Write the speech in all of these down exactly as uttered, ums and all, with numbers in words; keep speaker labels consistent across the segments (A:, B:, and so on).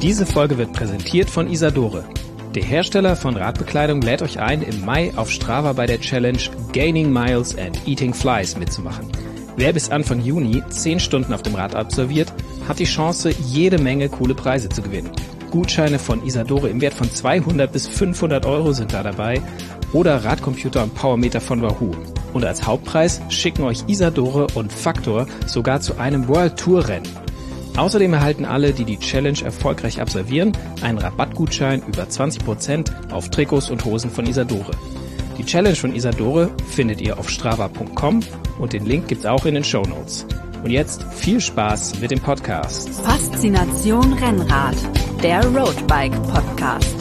A: Diese Folge wird präsentiert von Isadore. Der Hersteller von Radbekleidung lädt euch ein, im Mai auf Strava bei der Challenge Gaining Miles and Eating Flies mitzumachen. Wer bis Anfang Juni zehn Stunden auf dem Rad absolviert, hat die Chance, jede Menge coole Preise zu gewinnen. Gutscheine von Isadore im Wert von zweihundert bis fünfhundert Euro sind da dabei oder Radcomputer und Powermeter von Wahoo. Und als Hauptpreis schicken euch Isadore und Factor sogar zu einem World Tour Rennen. Außerdem erhalten alle, die die Challenge erfolgreich absolvieren, einen Rabattgutschein über zwanzig Prozent auf Trikots und Hosen von Isadore. Die Challenge von Isadore findet ihr auf strava punkt com und den Link gibt's auch in den Shownotes. Und jetzt viel Spaß mit dem Podcast.
B: Faszination Rennrad, der Roadbike Podcast.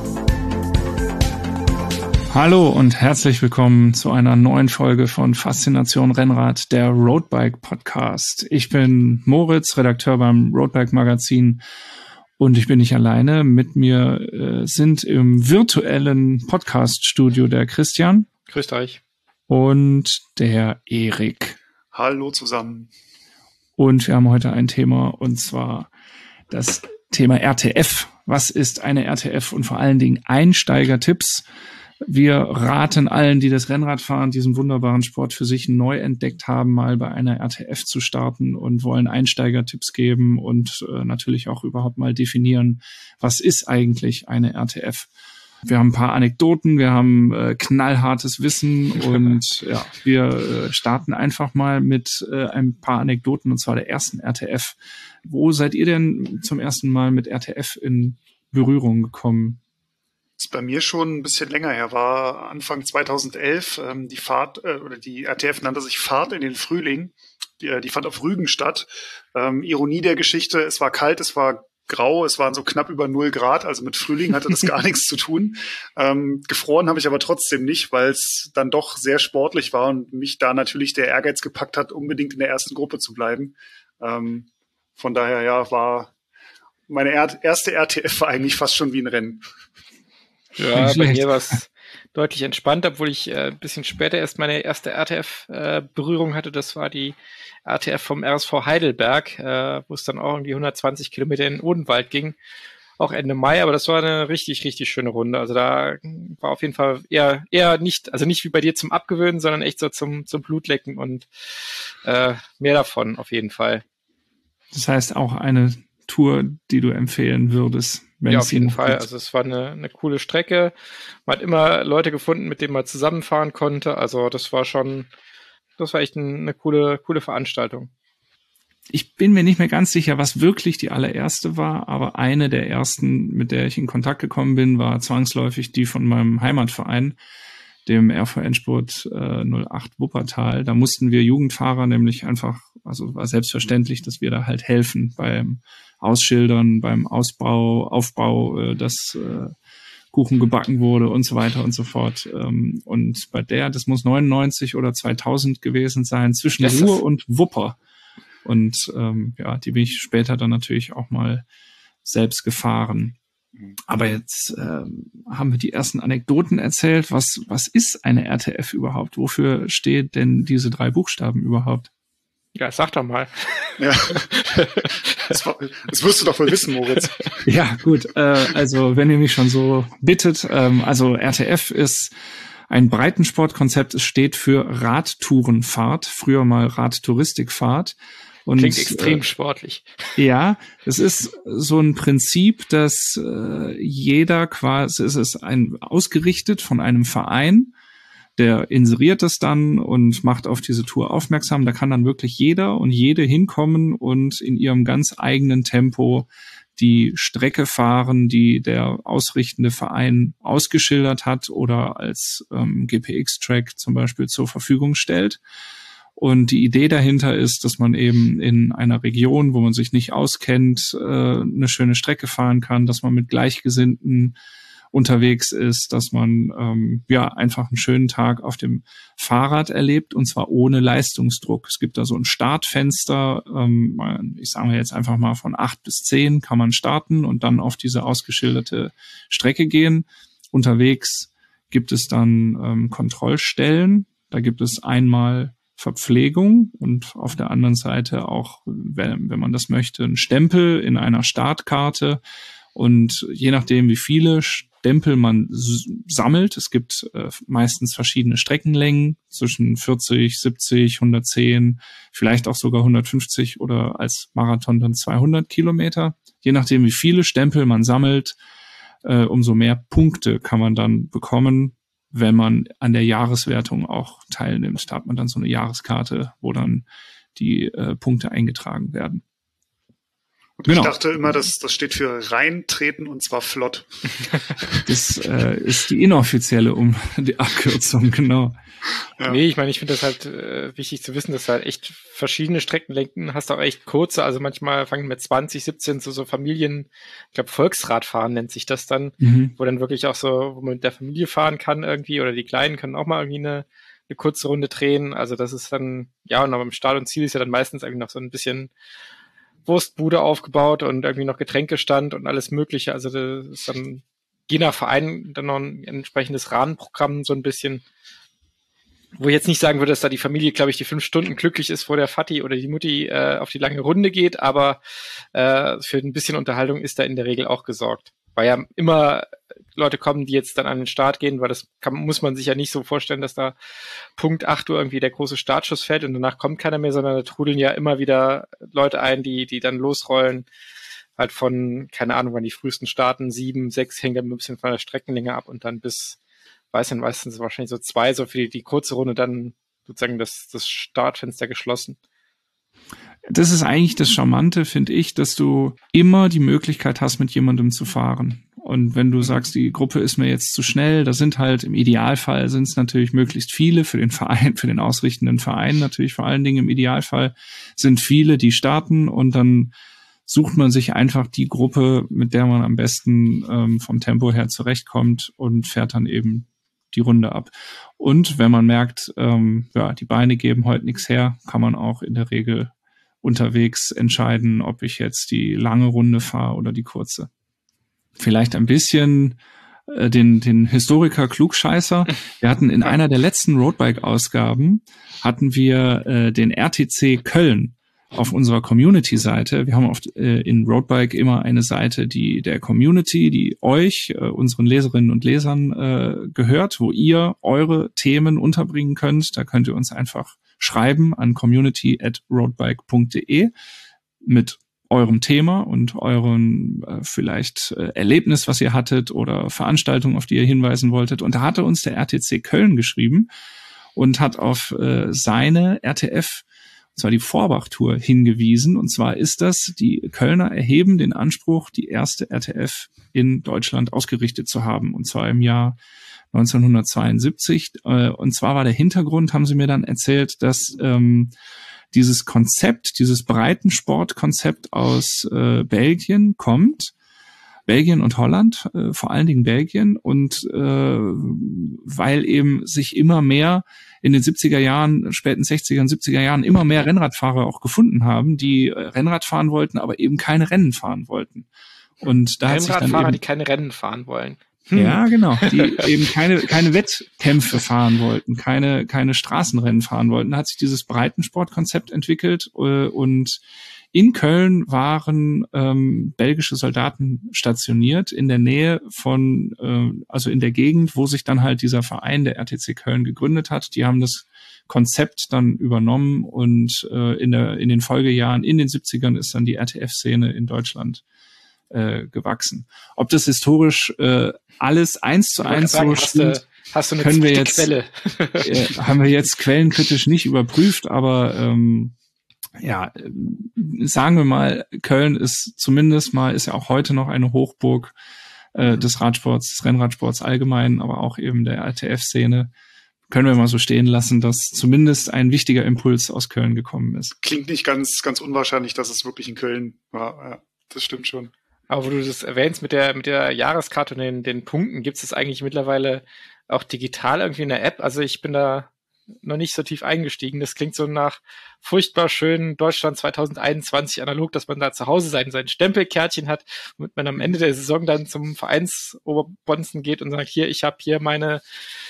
C: Hallo und herzlich willkommen zu einer neuen Folge von Faszination Rennrad, der Roadbike Podcast. Ich bin Moritz, Redakteur beim Roadbike Magazin, und ich bin nicht alleine. Mit mir äh, sind im virtuellen Podcast-Studio der Christian.
D: Grüßt euch.
C: Und der Erik.
E: Hallo zusammen.
C: Und wir haben heute ein Thema, und zwar das Thema R T F. Was ist eine R T F? Und vor allen Dingen Einsteigertipps. Wir raten allen, die das Rennradfahren, diesen wunderbaren Sport für sich neu entdeckt haben, mal bei einer R T F zu starten, und wollen Einsteigertipps geben und äh, natürlich auch überhaupt mal definieren, was ist eigentlich eine R T F. Wir haben ein paar Anekdoten, wir haben äh, knallhartes Wissen und ja, wir äh, starten einfach mal mit äh, ein paar Anekdoten, und zwar der ersten R T F. Wo seid ihr denn zum ersten Mal mit R T F in Berührung gekommen?
E: Das ist bei mir schon ein bisschen länger her, war Anfang zweitausendelf. Ähm, die Fahrt, äh, oder die R T F nannte sich Fahrt in den Frühling. Die, die fand auf Rügen statt. Ähm, Ironie der Geschichte, es war kalt, es war grau, es waren so knapp über null Grad, also mit Frühling hatte das gar nichts zu tun. Ähm, gefroren habe ich aber trotzdem nicht, weil es dann doch sehr sportlich war und mich da natürlich der Ehrgeiz gepackt hat, unbedingt in der ersten Gruppe zu bleiben. Ähm, von daher, ja, war meine er- erste R T F war eigentlich fast schon wie ein Rennen.
D: Ja, bei mir war es deutlich entspannter, obwohl ich äh, ein bisschen später erst meine erste R T F-Berührung äh, hatte. Das war die R T F vom R S V Heidelberg, äh, wo es dann auch irgendwie hundertzwanzig Kilometer in den Odenwald ging. Auch Ende Mai, aber das war eine richtig, richtig schöne Runde. Also da war auf jeden Fall eher eher nicht, also nicht wie bei dir zum Abgewöhnen, sondern echt so zum zum Blutlecken und äh, mehr davon auf jeden Fall.
C: Das heißt auch eine Tour, die du empfehlen würdest? Wenn
D: ja,
C: es
D: auf jeden Fall.
C: Gibt.
D: Also es war eine, eine coole Strecke. Man hat immer Leute gefunden, mit denen man zusammenfahren konnte. Also das war schon, das war echt ein, eine coole, coole Veranstaltung.
C: Ich bin mir nicht mehr ganz sicher, was wirklich die allererste war, aber eine der ersten, mit der ich in Kontakt gekommen bin, war zwangsläufig die von meinem Heimatverein, dem R V Endspurt äh, null acht Wuppertal. Da mussten wir Jugendfahrer nämlich einfach, also war selbstverständlich, dass wir da halt helfen beim Ausschildern, beim Ausbau, Aufbau, äh, dass äh, Kuchen gebacken wurde und so weiter und so fort. Ähm, und bei der, das muss neunundneunzig oder zweitausend gewesen sein, zwischen
D: das
C: Ruhr und Wupper. Und ähm, ja, die bin ich später dann natürlich auch mal selbst gefahren. Aber jetzt ähm, haben wir die ersten Anekdoten erzählt. Was, was ist eine R T F überhaupt? Wofür steht denn diese drei Buchstaben überhaupt?
D: Ja, sag doch mal.
E: Ja. Das, war, das wirst du doch wohl wissen, Moritz.
C: Ja, gut. Äh, also wenn ihr mich schon so bittet, ähm, also R T F ist ein Breitensportkonzept. Es steht für Radtourenfahrt, früher mal Radtouristikfahrt. Und,
D: klingt extrem
C: äh,
D: sportlich.
C: Ja, es ist so ein Prinzip, dass äh, jeder quasi, es ist ein ausgerichtet von einem Verein, der inseriert es dann und macht auf diese Tour aufmerksam. Da kann dann wirklich jeder und jede hinkommen und in ihrem ganz eigenen Tempo die Strecke fahren, die der ausrichtende Verein ausgeschildert hat oder als ähm, G P X-Track zum Beispiel zur Verfügung stellt. Und die Idee dahinter ist, dass man eben in einer Region, wo man sich nicht auskennt, äh, eine schöne Strecke fahren kann, dass man mit Gleichgesinnten unterwegs ist, dass man ähm, ja einfach einen schönen Tag auf dem Fahrrad erlebt, und zwar ohne Leistungsdruck. Es gibt da so ein Startfenster, ähm, ich sage jetzt einfach mal von acht bis zehn kann man starten und dann auf diese ausgeschilderte Strecke gehen. Unterwegs gibt es dann ähm, Kontrollstellen. Da gibt es einmal Verpflegung und auf der anderen Seite auch, wenn, wenn man das möchte, ein Stempel in einer Startkarte. Und je nachdem, wie viele Stempel man s- sammelt, es gibt äh, meistens verschiedene Streckenlängen zwischen vierzig, siebzig, hundertzehn, vielleicht auch sogar hundertfünfzig oder als Marathon dann zweihundert Kilometer. Je nachdem, wie viele Stempel man sammelt, äh, umso mehr Punkte kann man dann bekommen, wenn man an der Jahreswertung auch teilnimmt. Da hat man dann so eine Jahreskarte, wo dann die äh, Punkte eingetragen werden.
E: Und
C: Genau.
E: Ich dachte immer, dass das steht für reintreten und zwar flott.
C: Das äh, ist die inoffizielle um die Abkürzung, genau.
D: Ja. Nee, ich meine, ich finde das halt äh, wichtig zu wissen, dass du halt echt verschiedene Streckenlängen hast, auch echt kurze, also manchmal fangen mit zwanzig, siebzehn so, so Familien, ich glaube Volksradfahren nennt sich das dann, mhm. wo dann wirklich auch so, wo man mit der Familie fahren kann irgendwie, oder die Kleinen können auch mal irgendwie eine, eine kurze Runde drehen, also das ist dann, ja, und aber im Start und Ziel ist ja dann meistens irgendwie noch so ein bisschen Wurstbude aufgebaut und irgendwie noch Getränkestand und alles Mögliche. Also das ist dann je nach Verein dann noch ein entsprechendes Rahmenprogramm so ein bisschen, wo ich jetzt nicht sagen würde, dass da die Familie, glaube ich, die fünf Stunden glücklich ist, vor der Vati oder die Mutti äh, auf die lange Runde geht, aber äh, für ein bisschen Unterhaltung ist da in der Regel auch gesorgt. Weil ja immer Leute kommen, die jetzt dann an den Start gehen, weil das kann, muss man sich ja nicht so vorstellen, dass da Punkt acht Uhr irgendwie der große Startschuss fällt und danach kommt keiner mehr, sondern da trudeln ja immer wieder Leute ein, die die dann losrollen, halt von, keine Ahnung, wann die frühesten starten, sieben, sechs, hängt dann ein bisschen von der Streckenlänge ab und dann bis, weiß nicht, meistens wahrscheinlich so zwei, so für die, die kurze Runde dann sozusagen das, das Startfenster geschlossen.
C: Das ist eigentlich das Charmante, finde ich, dass du immer die Möglichkeit hast, mit jemandem zu fahren. Und wenn du sagst, die Gruppe ist mir jetzt zu schnell, da sind halt im Idealfall sind es natürlich möglichst viele für den Verein, für den ausrichtenden Verein natürlich vor allen Dingen im Idealfall sind viele, die starten und dann sucht man sich einfach die Gruppe, mit der man am besten ähm, vom Tempo her zurechtkommt und fährt dann eben die Runde ab. Und wenn man merkt, ähm, ja, die Beine geben heute nichts her, kann man auch in der Regel unterwegs entscheiden, ob ich jetzt die lange Runde fahre oder die kurze. Vielleicht ein bisschen äh, den den Historiker Klugscheißer. Wir hatten in einer der letzten Roadbike-Ausgaben hatten wir äh, den R T C Köln auf unserer Community-Seite. Wir haben oft äh, in Roadbike immer eine Seite, die der Community, die euch, äh, unseren Leserinnen und Lesern äh, gehört, wo ihr eure Themen unterbringen könnt. Da könnt ihr uns einfach schreiben an community at roadbike punkt de mit eurem Thema und eurem äh, vielleicht äh, Erlebnis, was ihr hattet oder Veranstaltung, auf die ihr hinweisen wolltet. Und da hatte uns der R T C Köln geschrieben und hat auf äh, seine R T F, und zwar die Vorbach-Tour, hingewiesen. Und zwar ist das, die Kölner erheben den Anspruch, die erste R T F in Deutschland ausgerichtet zu haben. Und zwar im Jahr neunzehnhundertzweiundsiebzig. Und zwar war der Hintergrund, haben sie mir dann erzählt, dass ähm, dieses Konzept, dieses Breitensportkonzept aus äh, Belgien kommt. Belgien und Holland, äh, vor allen Dingen Belgien. Und äh, weil eben sich immer mehr in den siebziger Jahren, späten sechziger und siebziger Jahren immer mehr Rennradfahrer auch gefunden haben, die äh, Rennrad fahren wollten, aber eben keine Rennen fahren wollten. Und da hat sich dann
D: Rennradfahrer,
C: eben,
D: die keine Rennen fahren wollen.
C: Hm. Ja, genau, die eben keine keine Wettkämpfe fahren wollten, keine keine Straßenrennen fahren wollten. Da hat sich dieses Breitensportkonzept entwickelt äh, und in Köln waren ähm, belgische Soldaten stationiert in der Nähe von, äh, also in der Gegend, wo sich dann halt dieser Verein, der R T C Köln, gegründet hat. Die haben das Konzept dann übernommen und äh, in der in den Folgejahren, in den siebzigern ist dann die R T F-Szene in Deutschland äh, gewachsen. Ob das historisch äh, alles eins zu eins so stimmt,
D: hast du eine
C: können wir jetzt,
D: Quelle?
C: äh, haben wir jetzt quellenkritisch nicht überprüft, aber ähm, ja, sagen wir mal, Köln ist zumindest mal, ist ja auch heute noch eine Hochburg äh, des Radsports, des Rennradsports allgemein, aber auch eben der R T F-Szene. Können wir mal so stehen lassen, dass zumindest ein wichtiger Impuls aus Köln gekommen ist.
E: Klingt nicht ganz, ganz unwahrscheinlich, dass es wirklich in Köln war. Ja, das stimmt schon.
D: Aber wo du das erwähnst mit der mit der Jahreskarte und den, den Punkten, gibt es das eigentlich mittlerweile auch digital irgendwie in der App? Also ich bin da noch nicht so tief eingestiegen. Das klingt so nach furchtbar schön Deutschland zwanzig einundzwanzig analog, dass man da zu Hause sein, sein Stempelkärtchen hat, womit man am Ende der Saison dann zum Vereinsoberbonzen geht und sagt, hier, ich habe hier meine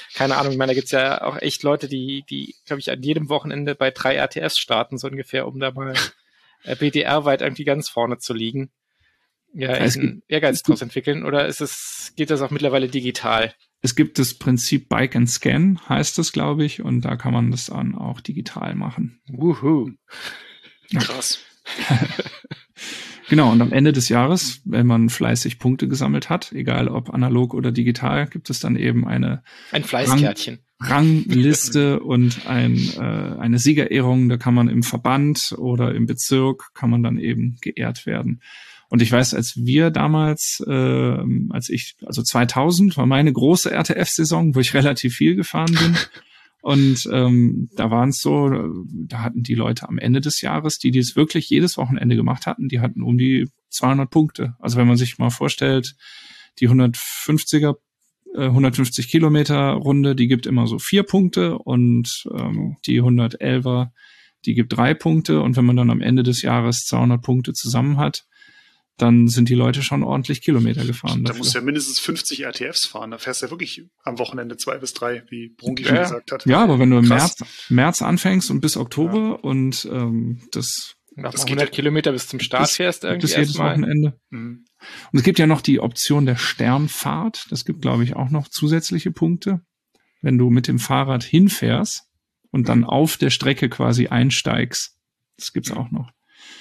D: keine Ahnung, ich meine, da gibt's ja auch echt Leute, die, die, glaube ich, an jedem Wochenende bei drei R T Fs starten, so ungefähr, um da mal äh, B D R-weit irgendwie ganz vorne zu liegen. Ja,
C: es
D: einen Ehrgeiz draus entwickeln, oder ist es, geht das auch mittlerweile digital?
C: Es gibt das Prinzip Bike and Scan, heißt das, glaube ich, und da kann man das dann auch digital machen.
D: Wuhu.
E: Krass.
C: Genau, und am Ende des Jahres, wenn man fleißig Punkte gesammelt hat, egal ob analog oder digital, gibt es dann eben eine
D: ein Fleißkärtchen.
C: Rang, Rangliste und ein, äh, eine Siegerehrung. Da kann man im Verband oder im Bezirk kann man dann eben geehrt werden. Und ich weiß, als wir damals, äh, als ich, also zweitausend war meine große R T F-Saison, wo ich relativ viel gefahren bin. Und ähm, da waren es so, da hatten die Leute am Ende des Jahres, die dies wirklich jedes Wochenende gemacht hatten, die hatten um die zweihundert Punkte. Also wenn man sich mal vorstellt, die hundertfünfziger, äh, hundertfünfzig Kilometer Runde, die gibt immer so vier Punkte und ähm, die hundertelfer, die gibt drei Punkte. Und wenn man dann am Ende des Jahres zweihundert Punkte zusammen hat, dann sind die Leute schon ordentlich Kilometer gefahren.
E: Da
C: dafür.
E: musst du ja mindestens fünfzig R T Fs fahren. Da fährst du ja wirklich am Wochenende zwei bis drei, wie Brunki schon
D: Ja.
E: gesagt hat.
C: Ja, aber wenn du im
E: Krass.
C: März, März anfängst und bis Oktober ja. und ähm, das
D: Nach
E: Das
D: hundert
E: geht-
D: Kilometer bis zum Start
C: das
D: fährst
C: gibt
D: irgendwie
C: es jedes
D: erstmal.
C: Wochenende.
E: Mhm.
C: Und es gibt ja noch die Option der Sternfahrt. Das gibt, glaube ich, auch noch zusätzliche Punkte. Wenn du mit dem Fahrrad hinfährst und dann auf der Strecke quasi einsteigst. Das gibt's auch noch.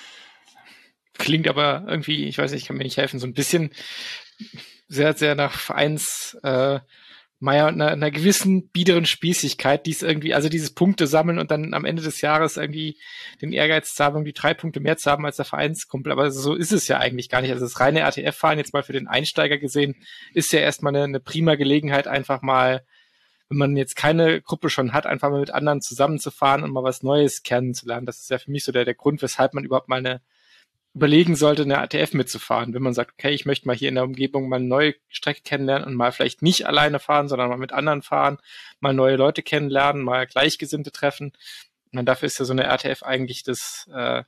D: Klingt aber irgendwie, ich weiß nicht, ich kann mir nicht helfen, so ein bisschen sehr, sehr nach Vereins, äh, Meier, einer, einer gewissen biederen Spießigkeit, die es irgendwie, also dieses Punkte sammeln und dann am Ende des Jahres irgendwie den Ehrgeiz zu haben, irgendwie drei Punkte mehr zu haben als der Vereinskumpel. Aber so ist es ja eigentlich gar nicht. Also das reine R T F-Fahren, jetzt mal für den Einsteiger gesehen, ist ja erstmal eine, eine prima Gelegenheit, einfach mal, wenn man jetzt keine Gruppe schon hat, einfach mal mit anderen zusammenzufahren und mal was Neues kennenzulernen. Das ist ja für mich so der, der Grund, weshalb man überhaupt mal eine überlegen sollte, eine R T F mitzufahren. Wenn man sagt, okay, ich möchte mal hier in der Umgebung mal eine neue Strecke kennenlernen und mal vielleicht nicht alleine fahren, sondern mal mit anderen fahren, mal neue Leute kennenlernen, mal Gleichgesinnte treffen. Und dann dafür ist ja so eine R T F eigentlich das, äh,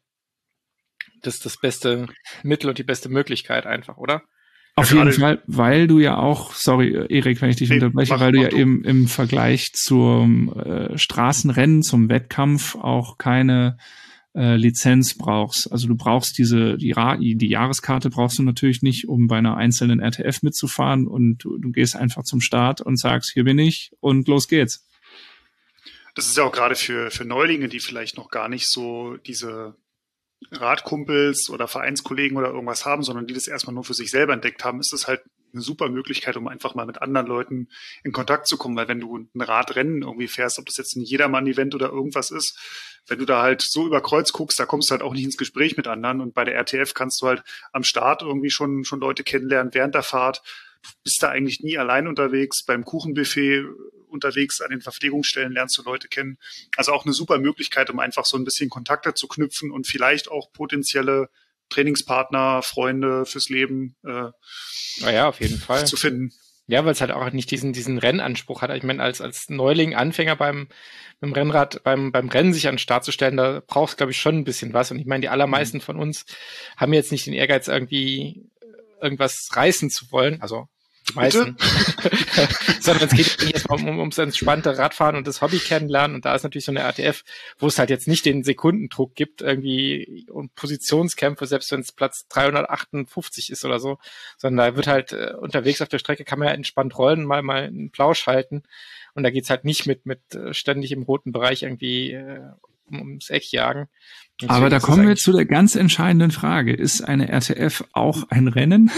D: das, das beste Mittel und die beste Möglichkeit einfach, oder?
C: Auf
E: Ja,
C: jeden
E: gerade-
C: Fall, weil du ja auch, sorry Erik, wenn ich dich
E: Nee,
C: unterbreche,
E: mach-
C: weil du
E: mach
C: ja
E: du.
C: eben im Vergleich zum äh, Straßenrennen, zum Wettkampf auch keine äh, Lizenz brauchst. Also du brauchst diese, die, Ra- die Jahreskarte brauchst du natürlich nicht, um bei einer einzelnen R T F mitzufahren und du, du gehst einfach zum Start und sagst, hier bin ich und los geht's.
E: Das ist ja auch gerade für, für Neulinge, die vielleicht noch gar nicht so diese Radkumpels oder Vereinskollegen oder irgendwas haben, sondern die das erstmal nur für sich selber entdeckt haben, ist das halt eine super Möglichkeit, um einfach mal mit anderen Leuten in Kontakt zu kommen, weil wenn du ein Radrennen irgendwie fährst, ob das jetzt ein Jedermann-Event oder irgendwas ist, wenn du da halt so über Kreuz guckst, da kommst du halt auch nicht ins Gespräch mit anderen und bei der R T F kannst du halt am Start irgendwie schon, schon Leute kennenlernen während der Fahrt. Du bist da eigentlich nie allein unterwegs, beim Kuchenbuffet unterwegs, an den Verpflegungsstellen lernst du Leute kennen. Also auch eine super Möglichkeit, um einfach so ein bisschen Kontakte zu knüpfen und vielleicht auch potenzielle Trainingspartner, Freunde fürs Leben äh,
D: Naja, auf jeden Fall.
E: zu finden.
D: Ja, weil es halt auch nicht diesen, diesen Rennanspruch hat. Ich meine, als, als Neuling, Anfänger beim, beim Rennrad, beim, beim Rennen sich an den Start zu stellen, da brauchst du, glaube ich, schon ein bisschen was. Und ich meine, die allermeisten von uns haben jetzt nicht den Ehrgeiz, irgendwie irgendwas reißen zu wollen. Also, die meisten. Sondern es geht eigentlich erstmal um, um, ums entspannte Radfahren und das Hobby kennenlernen. Und da ist natürlich so eine R T F, wo es halt jetzt nicht den Sekundendruck gibt, irgendwie und Positionskämpfe, selbst wenn es Platz dreihundertachtundfünfzig ist oder so, sondern da wird halt äh, unterwegs auf der Strecke kann man ja entspannt rollen, mal mal einen Plausch halten. Und da geht's halt nicht mit mit äh, ständig im roten Bereich irgendwie äh, um, ums Eck jagen. Und
C: Aber
D: deswegen
C: da
D: ist es
C: kommen wir
D: eigentlich-
C: zu der ganz entscheidenden Frage. Ist eine R T F auch ein Rennen?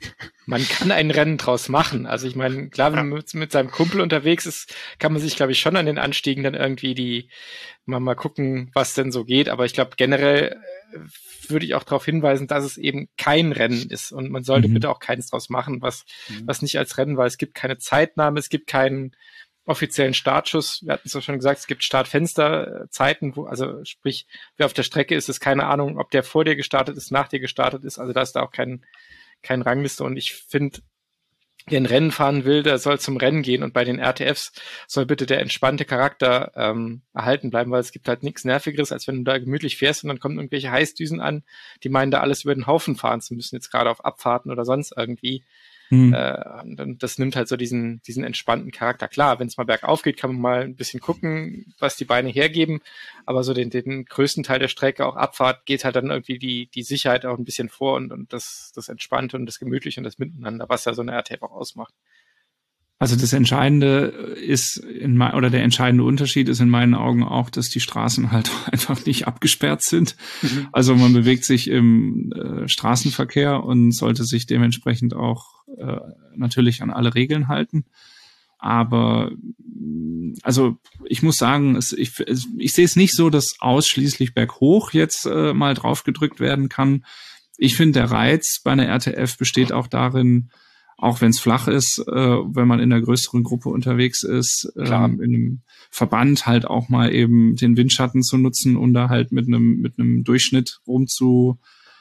D: Man kann ein Rennen draus machen. Also ich meine, klar, wenn man mit, mit seinem Kumpel unterwegs ist, kann man sich, glaube ich, schon an den Anstiegen dann irgendwie die mal, mal gucken, was denn so geht. Aber ich glaube, generell äh, würde ich auch darauf hinweisen, dass es eben kein Rennen ist. Und man sollte
C: Mhm.
D: bitte auch keins draus machen, was,
E: Mhm.
D: was nicht als Rennen war. Es gibt keine Zeitnahme, es gibt keinen offiziellen Startschuss. Wir hatten es ja schon gesagt, es gibt Startfensterzeiten, wo, also sprich, wer auf der Strecke ist, ist keine Ahnung, ob der vor dir gestartet ist, nach dir gestartet ist. Also da ist da auch kein, kein Rangliste. Und ich finde, wer ein Rennen fahren will, der soll zum Rennen gehen. Und bei den R T Fs soll bitte der entspannte Charakter ähm, erhalten bleiben, weil es gibt halt nichts Nervigeres, als wenn du da gemütlich fährst und dann kommen irgendwelche Heißdüsen an, die meinen, da alles über den Haufen fahren zu müssen, jetzt gerade auf Abfahrten oder sonst irgendwie. Mhm. Äh, das nimmt halt so diesen, diesen entspannten Charakter. Klar, wenn es mal bergauf geht, kann man mal ein bisschen gucken, was die Beine hergeben, aber so den, den größten Teil der Strecke, auch Abfahrt, geht halt dann irgendwie die, die Sicherheit auch ein bisschen vor und, und das, das Entspannte und das Gemütliche und das Miteinander, was ja so eine R T F auch ausmacht.
C: Also das Entscheidende ist, in mein, oder der entscheidende Unterschied ist in meinen Augen auch, dass die Straßen halt einfach nicht abgesperrt sind. Mhm. Also man bewegt sich im äh, Straßenverkehr und sollte sich dementsprechend auch äh, natürlich an alle Regeln halten. Aber also ich muss sagen, es, ich, ich sehe es nicht so, dass ausschließlich berghoch jetzt äh, mal drauf gedrückt werden kann. Ich finde, der Reiz bei einer R T F besteht auch darin, auch wenn es flach ist, äh, wenn man in einer größeren Gruppe unterwegs ist, ähm, in einem Verband halt auch mal eben den Windschatten zu nutzen und da halt mit einem mit einem Durchschnitt rumzuflitzen,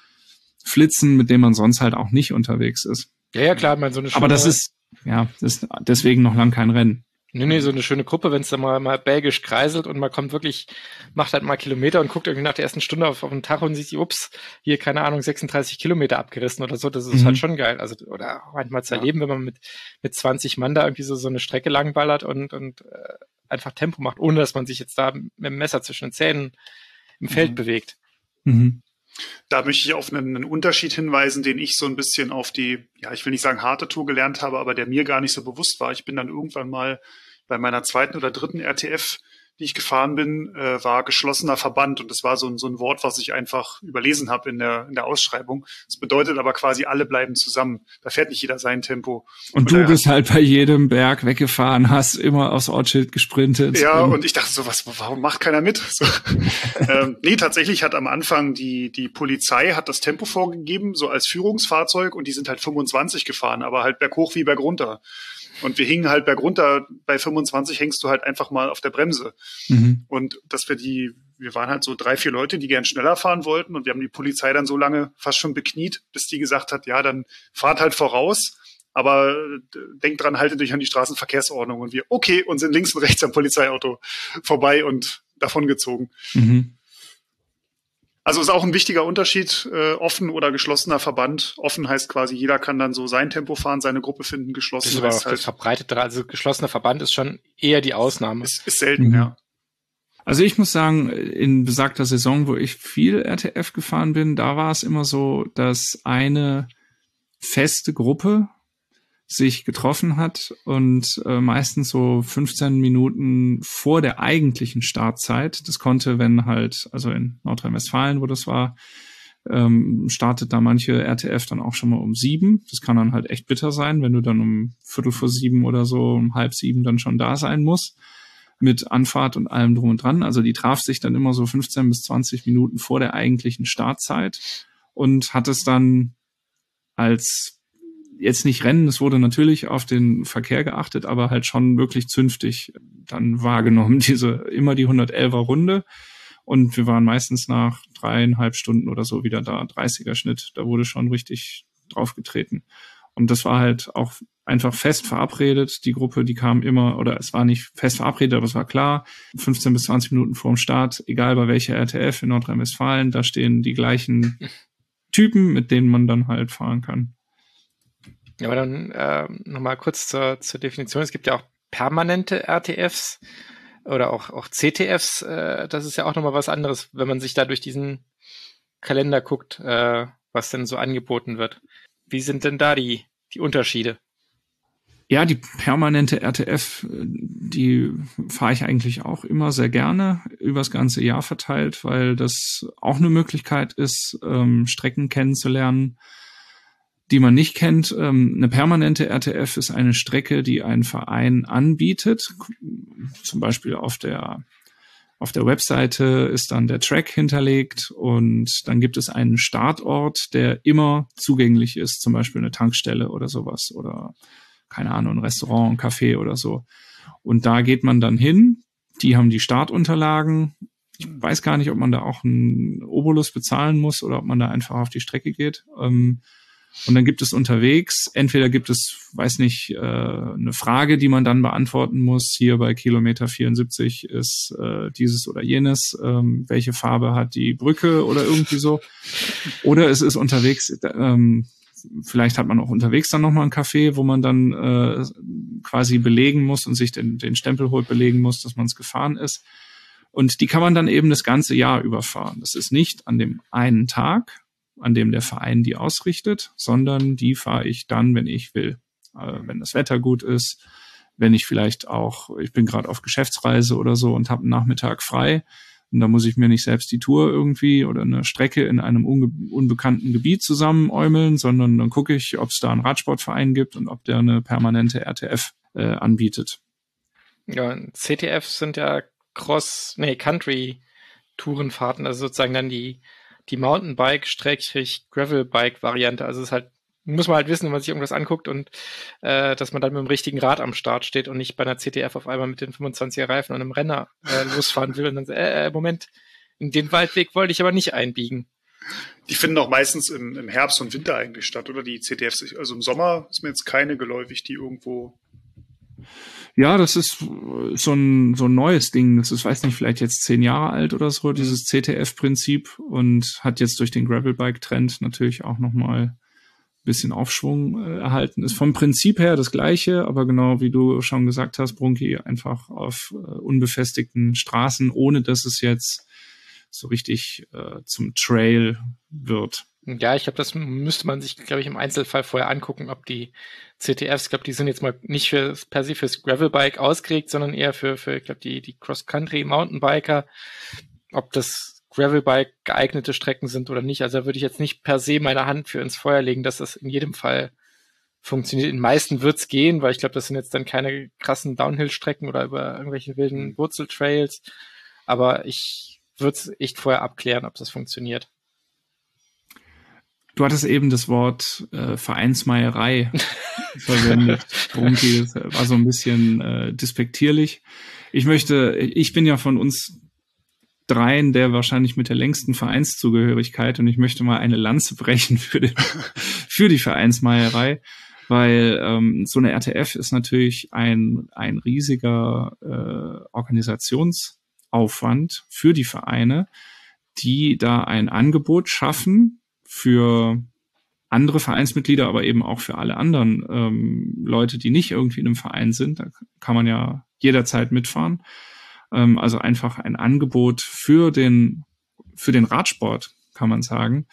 C: mit dem man sonst halt auch nicht unterwegs ist.
D: Ja, ja, klar, man so eine schöne...
C: Aber das ist, ja, das ist deswegen noch lang kein Rennen.
D: Nee, nee, so eine schöne Gruppe, wenn es dann mal, mal belgisch kreiselt und man kommt wirklich, macht halt mal Kilometer und guckt irgendwie nach der ersten Stunde auf, auf den Tacho und sieht sich, ups, hier, keine Ahnung, sechsunddreißig Kilometer abgerissen oder so, das ist mhm. halt schon geil. Also, oder auch manchmal zu erleben, ja. wenn man mit, mit zwanzig Mann da irgendwie so, so eine Strecke langballert und, und äh, einfach Tempo macht, ohne dass man sich jetzt da mit dem Messer zwischen den Zähnen im Feld mhm. bewegt.
C: Mhm.
E: Da möchte ich auf einen, einen Unterschied hinweisen, den ich so ein bisschen auf die, ja, ich will nicht sagen harte Tour gelernt habe, aber der mir gar nicht so bewusst war. Ich bin dann irgendwann mal bei meiner zweiten oder dritten R T F, die ich gefahren bin, äh, war geschlossener Verband. Und das war so ein, so ein Wort, was ich einfach überlesen habe in der, in der Ausschreibung. Das bedeutet aber quasi, alle bleiben zusammen. Da fährt nicht jeder sein Tempo.
C: Und, und du bist halt bei jedem Berg weggefahren, hast immer aufs Ortsschild gesprintet.
E: Ja, und ich dachte so, was, warum macht keiner mit? So. ähm, nee, tatsächlich hat am Anfang die, die Polizei hat das Tempo vorgegeben, so als Führungsfahrzeug, und die sind halt fünfundzwanzig gefahren, aber halt berghoch wie bergunter. Und wir hingen halt bergunter, bei fünfundzwanzig hängst du halt einfach mal auf der Bremse. Mhm. Und dass wir die, wir waren halt so drei, vier Leute, die gern schneller fahren wollten, und wir haben die Polizei dann so lange fast schon bekniet, bis die gesagt hat, ja, dann fahrt halt voraus, aber denkt dran, haltet euch an die Straßenverkehrsordnung. Und wir, okay, und sind links und rechts am Polizeiauto vorbei und davongezogen. Mhm. Also ist auch ein wichtiger Unterschied, äh, offen oder geschlossener Verband. Offen heißt quasi, jeder kann dann so sein Tempo fahren, seine Gruppe finden. Geschlossen
D: das ist aber auch halt das verbreitete, also geschlossener Verband ist schon eher die Ausnahme.
E: Ist, ist selten, mhm. ja.
C: Also ich muss sagen, in besagter Saison, wo ich viel R T F gefahren bin, da war es immer so, dass eine feste Gruppe sich getroffen hat und äh, meistens so fünfzehn Minuten vor der eigentlichen Startzeit. Das konnte, wenn halt, also in Nordrhein-Westfalen, wo das war, ähm, startet da manche R T F dann auch schon mal um sieben. Das kann dann halt echt bitter sein, wenn du dann um Viertel vor sieben oder so, um halb sieben dann schon da sein musst, mit Anfahrt und allem drum und dran. Also die traf sich dann immer so fünfzehn bis zwanzig Minuten vor der eigentlichen Startzeit und hat es dann als jetzt nicht Rennen, es wurde natürlich auf den Verkehr geachtet, aber halt schon wirklich zünftig dann wahrgenommen, diese immer die hundertelfer Runde. Und wir waren meistens nach dreieinhalb Stunden oder so wieder da, dreißiger Schnitt, da wurde schon richtig draufgetreten. Und das war halt auch einfach fest verabredet. Die Gruppe, die kam immer, oder es war nicht fest verabredet, aber es war klar, fünfzehn bis zwanzig Minuten vor dem Start, egal bei welcher R T F in Nordrhein-Westfalen, da stehen die gleichen Typen, mit denen man dann halt fahren kann.
D: Ja, aber dann äh, nochmal kurz zur, zur Definition. Es gibt ja auch permanente R T Fs oder auch, auch C T Fs. Äh, das ist ja auch nochmal was anderes, wenn man sich da durch diesen Kalender guckt, äh, was denn so angeboten wird. Wie sind denn da die, die Unterschiede?
C: Ja, die permanente R T F, die fahre ich eigentlich auch immer sehr gerne übers ganze Jahr verteilt, weil das auch eine Möglichkeit ist, ähm, Strecken kennenzulernen, die man nicht kennt. Ähm, eine permanente R T F ist eine Strecke, die ein Verein anbietet. Zum Beispiel auf der auf der Webseite ist dann der Track hinterlegt und dann gibt es einen Startort, der immer zugänglich ist, zum Beispiel eine Tankstelle oder sowas oder keine Ahnung, ein Restaurant, ein Café oder so. Und da geht man dann hin. Die haben die Startunterlagen. Ich weiß gar nicht, ob man da auch einen Obolus bezahlen muss oder ob man da einfach auf die Strecke geht. Ähm, Und dann gibt es unterwegs, entweder gibt es, weiß nicht, äh, eine Frage, die man dann beantworten muss. Hier bei Kilometer vierundsiebzig ist äh, dieses oder jenes. Ähm, welche Farbe hat die Brücke oder irgendwie so. Oder es ist unterwegs ähm, vielleicht hat man auch unterwegs dann nochmal ein Café, wo man dann äh, quasi belegen muss und sich den, den Stempel holt, belegen muss, dass man es gefahren ist. Und die kann man dann eben das ganze Jahr überfahren. Das ist nicht an dem einen Tag, an dem der Verein die ausrichtet, sondern die fahre ich dann, wenn ich will. Äh, wenn das Wetter gut ist, wenn ich vielleicht auch, ich bin gerade auf Geschäftsreise oder so und habe einen Nachmittag frei, und da muss ich mir nicht selbst die Tour irgendwie oder eine Strecke in einem unge- unbekannten Gebiet zusammenäumeln, sondern dann gucke ich, ob es da einen Radsportverein gibt und ob der eine permanente R T F äh, anbietet.
D: Ja, C T Fs sind ja Cross, nee, Country-Tourenfahrten, also sozusagen dann die, die Mountainbike-Gravelbike-Variante. Also es ist halt, muss man halt wissen, wenn man sich irgendwas anguckt und äh, dass man dann mit dem richtigen Rad am Start steht und nicht bei einer C T F auf einmal mit den fünfundzwanziger Reifen und einem Renner äh, losfahren will und dann so, äh, Moment, in den Waldweg wollte ich aber nicht einbiegen.
E: Die finden auch meistens im, im Herbst und Winter eigentlich statt, oder die C T Fs? Also im Sommer ist mir jetzt keine geläufig, die irgendwo...
C: Ja, das ist so ein, so ein neues Ding. Das ist, weiß nicht, vielleicht jetzt zehn Jahre alt oder so, dieses C T F-Prinzip, und hat jetzt durch den Gravelbike-Trend natürlich auch nochmal bisschen Aufschwung äh, erhalten. Ist vom Prinzip her das Gleiche, aber genau wie du schon gesagt hast, Brunki, einfach auf äh, unbefestigten Straßen, ohne dass es jetzt so richtig äh, zum Trail wird.
D: Ja, ich glaube, das müsste man sich, glaube ich, im Einzelfall vorher angucken, ob die C T Fs, ich glaube, die sind jetzt mal nicht für, per se fürs Gravelbike ausgelegt, sondern eher für, für ich glaube, die, die Cross-Country-Mountainbiker, ob das Gravelbike geeignete Strecken sind oder nicht. Also da würde ich jetzt nicht per se meine Hand für ins Feuer legen, dass das in jedem Fall funktioniert. In den meisten wird's gehen, weil ich glaube, das sind jetzt dann keine krassen Downhill-Strecken oder über irgendwelche wilden Wurzeltrails. Aber ich würde es echt vorher abklären, ob das funktioniert.
C: Du hattest eben das Wort äh, Vereinsmeierei verwendet. Brunki, das war so ein bisschen äh, despektierlich. Ich möchte, ich bin ja von uns dreien der wahrscheinlich mit der längsten Vereinszugehörigkeit, und ich möchte mal eine Lanze brechen für, den, für die Vereinsmeierei, weil ähm, so eine R T F ist natürlich ein, ein riesiger äh, Organisationsaufwand für die Vereine, die da ein Angebot schaffen für andere Vereinsmitglieder, aber eben auch für alle anderen ähm, Leute, die nicht irgendwie in einem Verein sind. Da kann man ja jederzeit mitfahren. Ähm, also einfach ein Angebot für den für den Radsport, kann man sagen.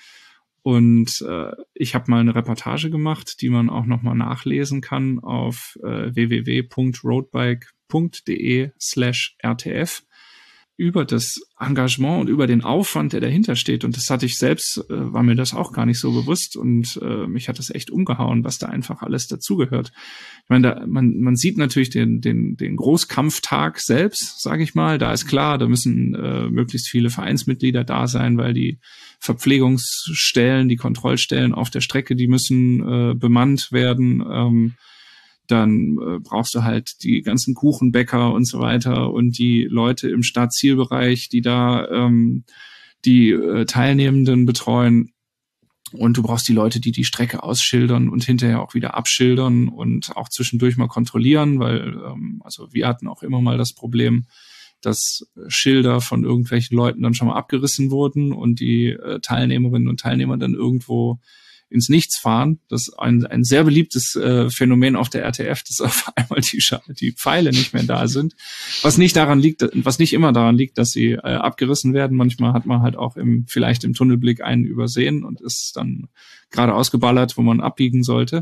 C: Und äh, ich habe mal eine Reportage gemacht, die man auch nochmal nachlesen kann auf äh, w w w punkt roadbike punkt d e slash r t f über das Engagement und über den Aufwand, der dahinter steht. Und das hatte ich selbst, äh, war mir das auch gar nicht so bewusst. Und äh, mich hat das echt umgehauen, was da einfach alles dazugehört. Ich meine, da, man, man sieht natürlich den, den, den Großkampftag selbst, sage ich mal. Da ist klar, da müssen äh, möglichst viele Vereinsmitglieder da sein, weil die Verpflegungsstellen, die Kontrollstellen auf der Strecke, die müssen äh, bemannt werden. Ähm, Dann äh, brauchst du halt die ganzen Kuchenbäcker und so weiter und die Leute im Startzielbereich, die da ähm, die äh, Teilnehmenden betreuen. Und du brauchst die Leute, die die Strecke ausschildern und hinterher auch wieder abschildern und auch zwischendurch mal kontrollieren, weil ähm, also wir hatten auch immer mal das Problem, dass Schilder von irgendwelchen Leuten dann schon mal abgerissen wurden und die äh, Teilnehmerinnen und Teilnehmer dann irgendwo ins Nichts fahren. Das ist ein, ein sehr beliebtes äh, Phänomen auf der R T F, dass auf einmal die, die Pfeile nicht mehr da sind. Was nicht daran liegt, was nicht immer daran liegt, dass sie äh, abgerissen werden. Manchmal hat man halt auch im vielleicht im Tunnelblick einen übersehen und ist dann gerade ausgeballert, wo man abbiegen sollte.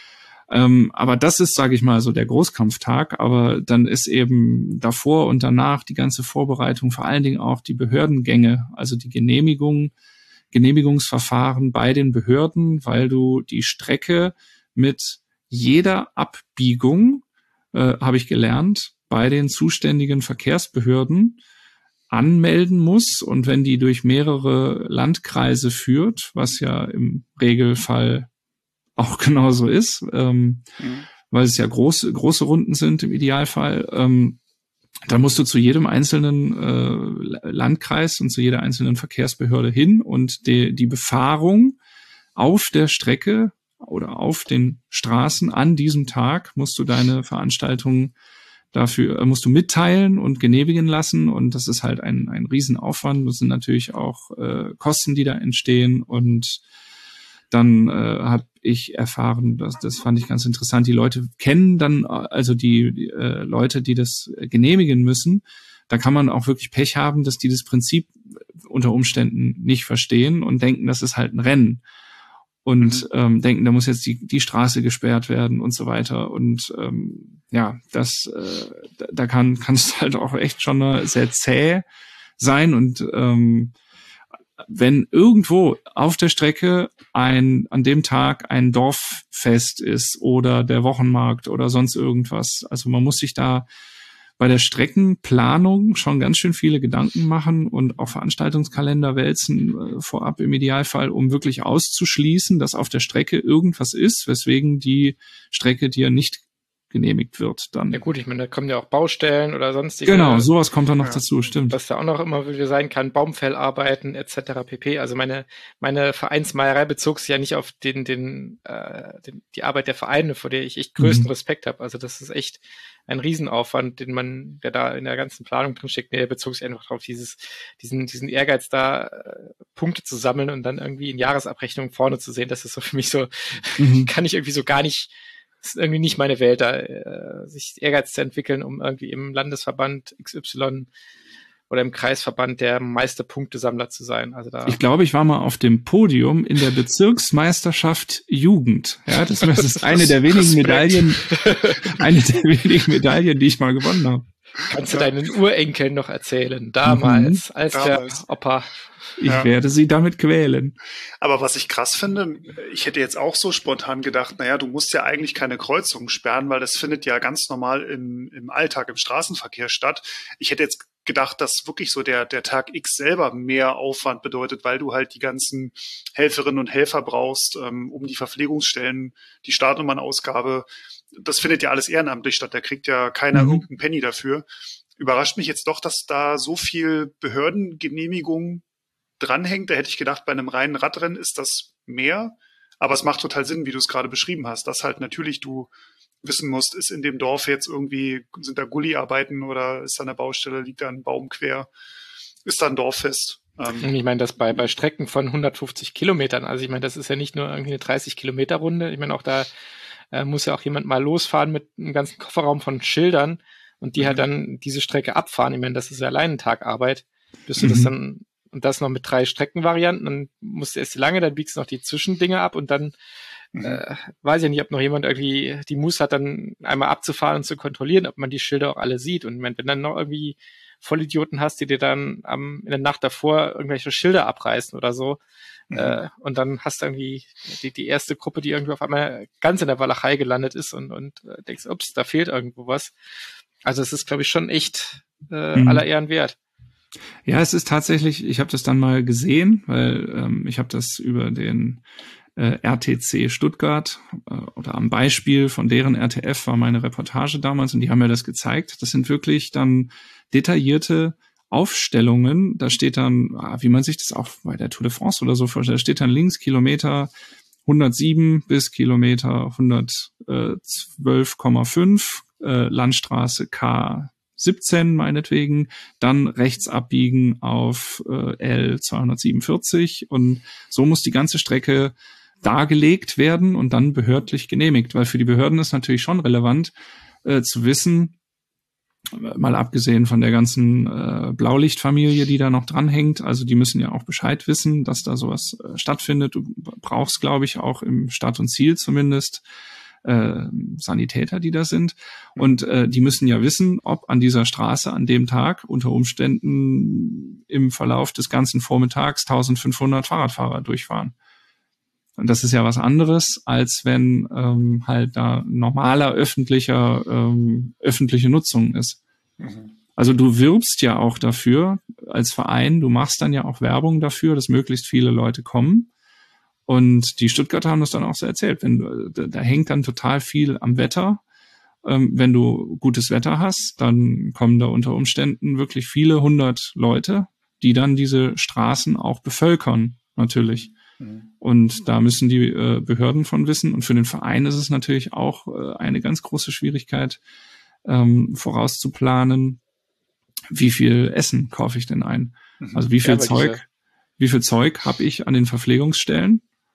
C: Ähm, aber das ist, sage ich mal, so der Großkampftag. Aber dann ist eben davor und danach die ganze Vorbereitung, vor allen Dingen auch die Behördengänge, also die Genehmigung, Genehmigungsverfahren bei den Behörden, weil du die Strecke mit jeder Abbiegung, äh, habe ich gelernt, bei den zuständigen Verkehrsbehörden anmelden muss. Und wenn die durch mehrere Landkreise führt, was ja im Regelfall auch genauso ist, ähm, mhm. weil es ja große, große Runden sind im Idealfall, ähm, da musst du zu jedem einzelnen äh, Landkreis und zu jeder einzelnen Verkehrsbehörde hin und die, die Befahrung auf der Strecke oder auf den Straßen an diesem Tag musst du deine Veranstaltung dafür, äh, musst du mitteilen und genehmigen lassen, und das ist halt ein, ein Riesenaufwand. Das sind natürlich auch äh, Kosten, die da entstehen, und dann äh, habe ich erfahren, dass, das fand ich ganz interessant, die Leute kennen dann, also die, die äh, Leute, die das genehmigen müssen, da kann man auch wirklich Pech haben, dass die das Prinzip unter Umständen nicht verstehen und denken, das ist halt ein Rennen. Und mhm. ähm, denken, da muss jetzt die, die Straße gesperrt werden und so weiter. Und ähm, ja, das äh, da, da kann kann es halt auch echt schon sehr zäh sein. Und ähm, wenn irgendwo auf der Strecke ein an dem Tag ein Dorffest ist oder der Wochenmarkt oder sonst irgendwas, also man muss sich da bei der Streckenplanung schon ganz schön viele Gedanken machen und auch Veranstaltungskalender wälzen äh, vorab im Idealfall, um wirklich auszuschließen, dass auf der Strecke irgendwas ist, weswegen die Strecke dir nicht genehmigt wird dann.
D: Ja gut, ich meine, da kommen ja auch Baustellen oder sonstige.
C: Genau, sowas kommt dann noch ja. dazu, stimmt.
D: Was da auch noch immer wieder sein kann, Baumfellarbeiten et cetera pp. Also meine meine Vereinsmeierei bezog sich ja nicht auf den den, äh, den die Arbeit der Vereine, vor der ich echt größten mhm. Respekt habe. Also das ist echt ein Riesenaufwand, den man, der da in der ganzen Planung drin steckt. Nee, der bezog sich einfach darauf, dieses diesen diesen Ehrgeiz da äh, Punkte zu sammeln und dann irgendwie in Jahresabrechnungen vorne zu sehen. Das ist so für mich so, mhm. kann ich irgendwie so gar nicht. Das ist irgendwie nicht meine Welt, da äh, sich Ehrgeiz zu entwickeln, um irgendwie im Landesverband X Y oder im Kreisverband der Meisterpunktesammler zu sein. Also da
C: ich glaube, ich war mal auf dem Podium in der Bezirksmeisterschaft Jugend. Ja, das, das ist eine der wenigen Medaillen, eine der wenigen Medaillen, die ich mal gewonnen habe.
D: Kannst du deinen Urenkeln noch erzählen? Damals, mhm. als Damals. der Opa.
C: Ich ja. werde sie damit quälen.
E: Aber was ich krass finde, ich hätte jetzt auch so spontan gedacht, naja, du musst ja eigentlich keine Kreuzungen sperren, weil das findet ja ganz normal im, im Alltag, im Straßenverkehr statt. Ich hätte jetzt gedacht, dass wirklich so der, der Tag X selber mehr Aufwand bedeutet, weil du halt die ganzen Helferinnen und Helfer brauchst, ähm, um die Verpflegungsstellen, die Startnummernausgabe. Das findet ja alles ehrenamtlich statt. Da kriegt ja keiner mhm. irgendeinen Penny dafür. Überrascht mich jetzt doch, dass da so viel Behördengenehmigung dranhängt. Da hätte ich gedacht, bei einem reinen Radrennen ist das mehr. Aber es macht total Sinn, wie du es gerade beschrieben hast, dass halt natürlich du wissen musst, ist in dem Dorf jetzt irgendwie, sind da Gully-Arbeiten oder ist da eine Baustelle, liegt da ein Baum quer, ist da ein Dorffest.
D: Ähm, ich meine, das bei, bei Strecken von hundertfünfzig Kilometern, also ich meine, das ist ja nicht nur irgendwie eine dreißig Kilometer Runde. Ich meine, auch da äh, muss ja auch jemand mal losfahren mit einem ganzen Kofferraum von Schildern und die mhm. halt dann diese Strecke abfahren. Ich meine, das ist ja allein ein Tag Arbeit, bis du mhm. das dann. Und das noch mit drei Streckenvarianten, dann musst du erst die lange, dann biegst du noch die Zwischendinge ab und dann mhm. äh, weiß ich nicht, ob noch jemand irgendwie die Muße hat, dann einmal abzufahren und zu kontrollieren, ob man die Schilder auch alle sieht. Und wenn du dann noch irgendwie Vollidioten hast, die dir dann am, in der Nacht davor irgendwelche Schilder abreißen oder so, mhm. äh, und dann hast du irgendwie die, die erste Gruppe, die irgendwie auf einmal ganz in der Walachei gelandet ist und, und äh, denkst, ups, da fehlt irgendwo was. Also es ist, glaube ich, schon echt äh, mhm. aller Ehren wert.
C: Ja, es ist tatsächlich, ich habe das dann mal gesehen, weil ähm, ich habe das über den äh, R T C Stuttgart äh, oder am Beispiel von deren R T F war meine Reportage damals und die haben mir das gezeigt. Das sind wirklich dann detaillierte Aufstellungen. Da steht dann, wie man sich das auch bei der Tour de France oder so vorstellt, da steht dann links Kilometer hundertsieben bis Kilometer hundertzwölf Komma fünf, äh, Landstraße K siebzehn meinetwegen, dann rechts abbiegen auf äh, L zweihundertsiebenundvierzig und so muss die ganze Strecke dargelegt werden und dann behördlich genehmigt, weil für die Behörden ist natürlich schon relevant äh, zu wissen, mal abgesehen von der ganzen äh, Blaulichtfamilie, die da noch dranhängt, also die müssen ja auch Bescheid wissen, dass da sowas äh, stattfindet. Du brauchst, glaube ich, auch im Start und Ziel zumindest Äh, Sanitäter, die da sind. Und äh, die müssen ja wissen, ob an dieser Straße an dem Tag unter Umständen im Verlauf des ganzen Vormittags eintausendfünfhundert Fahrradfahrer durchfahren. Und das ist ja was anderes, als wenn ähm, halt da normaler öffentlicher ähm, öffentliche Nutzung ist. Mhm. Also du wirbst ja auch dafür als Verein, du machst dann ja auch Werbung dafür, dass möglichst viele Leute kommen. Und die Stuttgarter haben das dann auch so erzählt. Wenn du, da, da hängt dann total viel am Wetter. Ähm, wenn du gutes Wetter hast, dann kommen da unter Umständen wirklich viele hundert Leute, die dann diese Straßen auch bevölkern, natürlich. Mhm. Und da müssen die äh, Behörden von wissen. Und für den Verein ist es natürlich auch äh, eine ganz große Schwierigkeit, ähm, vorauszuplanen, wie viel Essen kaufe ich denn ein? Mhm. Also wie viel ja, Zeug, diese... wie viel Zeug habe ich an den Verpflegungsstellen?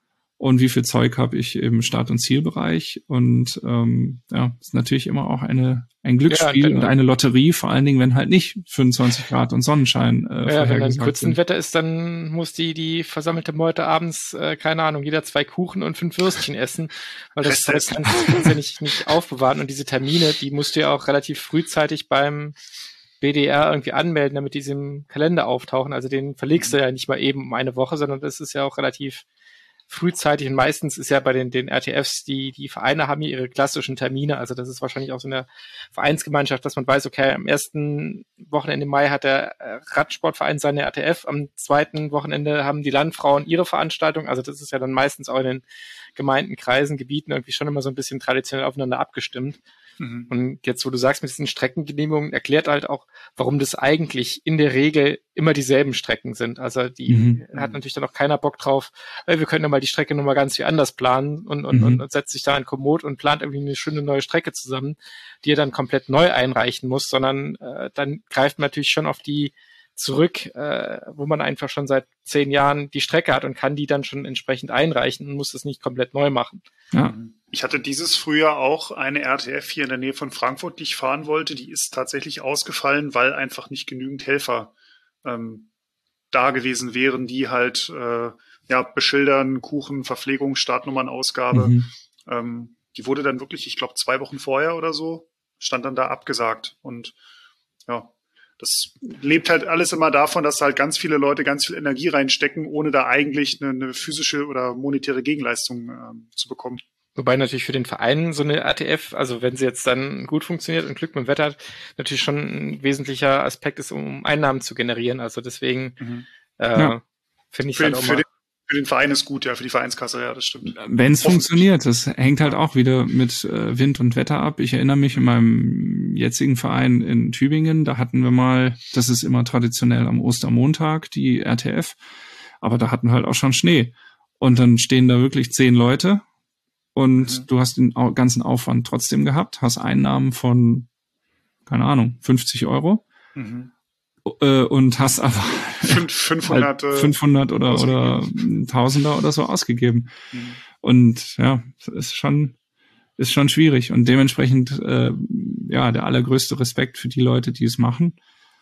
C: und wie viel Zeug habe ich im Start- und Zielbereich. Und ähm, ja, ist natürlich immer auch eine ein Glücksspiel ja, und eine Lotterie, vor allen Dingen, wenn halt nicht fünfundzwanzig Grad und Sonnenschein äh,
D: ja, wenn dann kurzen Wetter ist, dann muss die die versammelte Meute abends, äh, keine Ahnung, jeder zwei Kuchen und fünf Würstchen essen, weil das, das kannst, kannst ja nicht, nicht aufbewahren. Und diese Termine, die musst du ja auch relativ frühzeitig beim B D R irgendwie anmelden, damit die im Kalender auftauchen. Also den verlegst du ja nicht mal eben um eine Woche, sondern das ist ja auch relativ frühzeitig, und meistens ist ja bei den, den R T Fs, die, die Vereine haben hier ihre klassischen Termine, also das ist wahrscheinlich auch so eine Vereinsgemeinschaft, dass man weiß, okay, am ersten Wochenende im Mai hat der Radsportverein seine R T F, am zweiten Wochenende haben die Landfrauen ihre Veranstaltung, also das ist ja dann meistens auch in den Gemeinden, Kreisen, Gebieten irgendwie schon immer so ein bisschen traditionell aufeinander abgestimmt. Mhm. Und jetzt, wo du sagst, mit diesen Streckengenehmigungen, erklärt halt auch, warum das eigentlich in der Regel immer dieselben Strecken sind. Also die mhm. hat natürlich dann auch keiner Bock drauf, äh, wir können ja mal die Strecke nochmal ganz wie anders planen und, und, mhm. und, und setzt sich da in Komoot und plant irgendwie eine schöne neue Strecke zusammen, die er dann komplett neu einreichen muss, sondern äh, dann greift man natürlich schon auf die zurück, äh, wo man einfach schon seit zehn Jahren die Strecke hat und kann die dann schon entsprechend einreichen und muss das nicht komplett neu machen.
E: Ja. Ich hatte dieses Frühjahr auch eine R T F hier in der Nähe von Frankfurt, die ich fahren wollte. Die ist tatsächlich ausgefallen, weil einfach nicht genügend Helfer ähm, da gewesen wären, die halt äh, ja beschildern, Kuchen, Verpflegung, Startnummernausgabe. Mhm. Ähm, die wurde dann wirklich, ich glaube, zwei Wochen vorher oder so, stand dann da abgesagt. Und ja, das lebt halt alles immer davon, dass halt ganz viele Leute ganz viel Energie reinstecken, ohne da eigentlich eine, eine physische oder monetäre Gegenleistung ähm, zu bekommen.
D: Wobei natürlich für den Verein so eine R T F, also wenn sie jetzt dann gut funktioniert und Glück mit dem Wetter hat, natürlich schon ein wesentlicher Aspekt ist, um Einnahmen zu generieren. Also deswegen mhm. äh, ja. finde ich
E: für
D: halt
E: den,
D: auch
E: für
D: mal...
E: Den, für den Verein ist gut, ja, für die Vereinskasse, ja, das stimmt.
C: Wenn es funktioniert, das hängt halt auch wieder mit äh, Wind und Wetter ab. Ich erinnere mich in meinem jetzigen Verein in Tübingen, da hatten wir mal, das ist immer traditionell am Ostermontag, die R T F, aber da hatten wir halt auch schon Schnee. Und dann stehen da wirklich zehn Leute und mhm. du hast den ganzen Aufwand trotzdem gehabt, hast Einnahmen von, keine Ahnung, fünfzig Euro mhm. äh, und hast aber
E: fünfhundert,
C: halt fünfhundert oder, oder Tausender oder so ausgegeben. Mhm. Und ja, ist schon, ist schon schwierig und dementsprechend äh, ja der allergrößte Respekt für die Leute, die es machen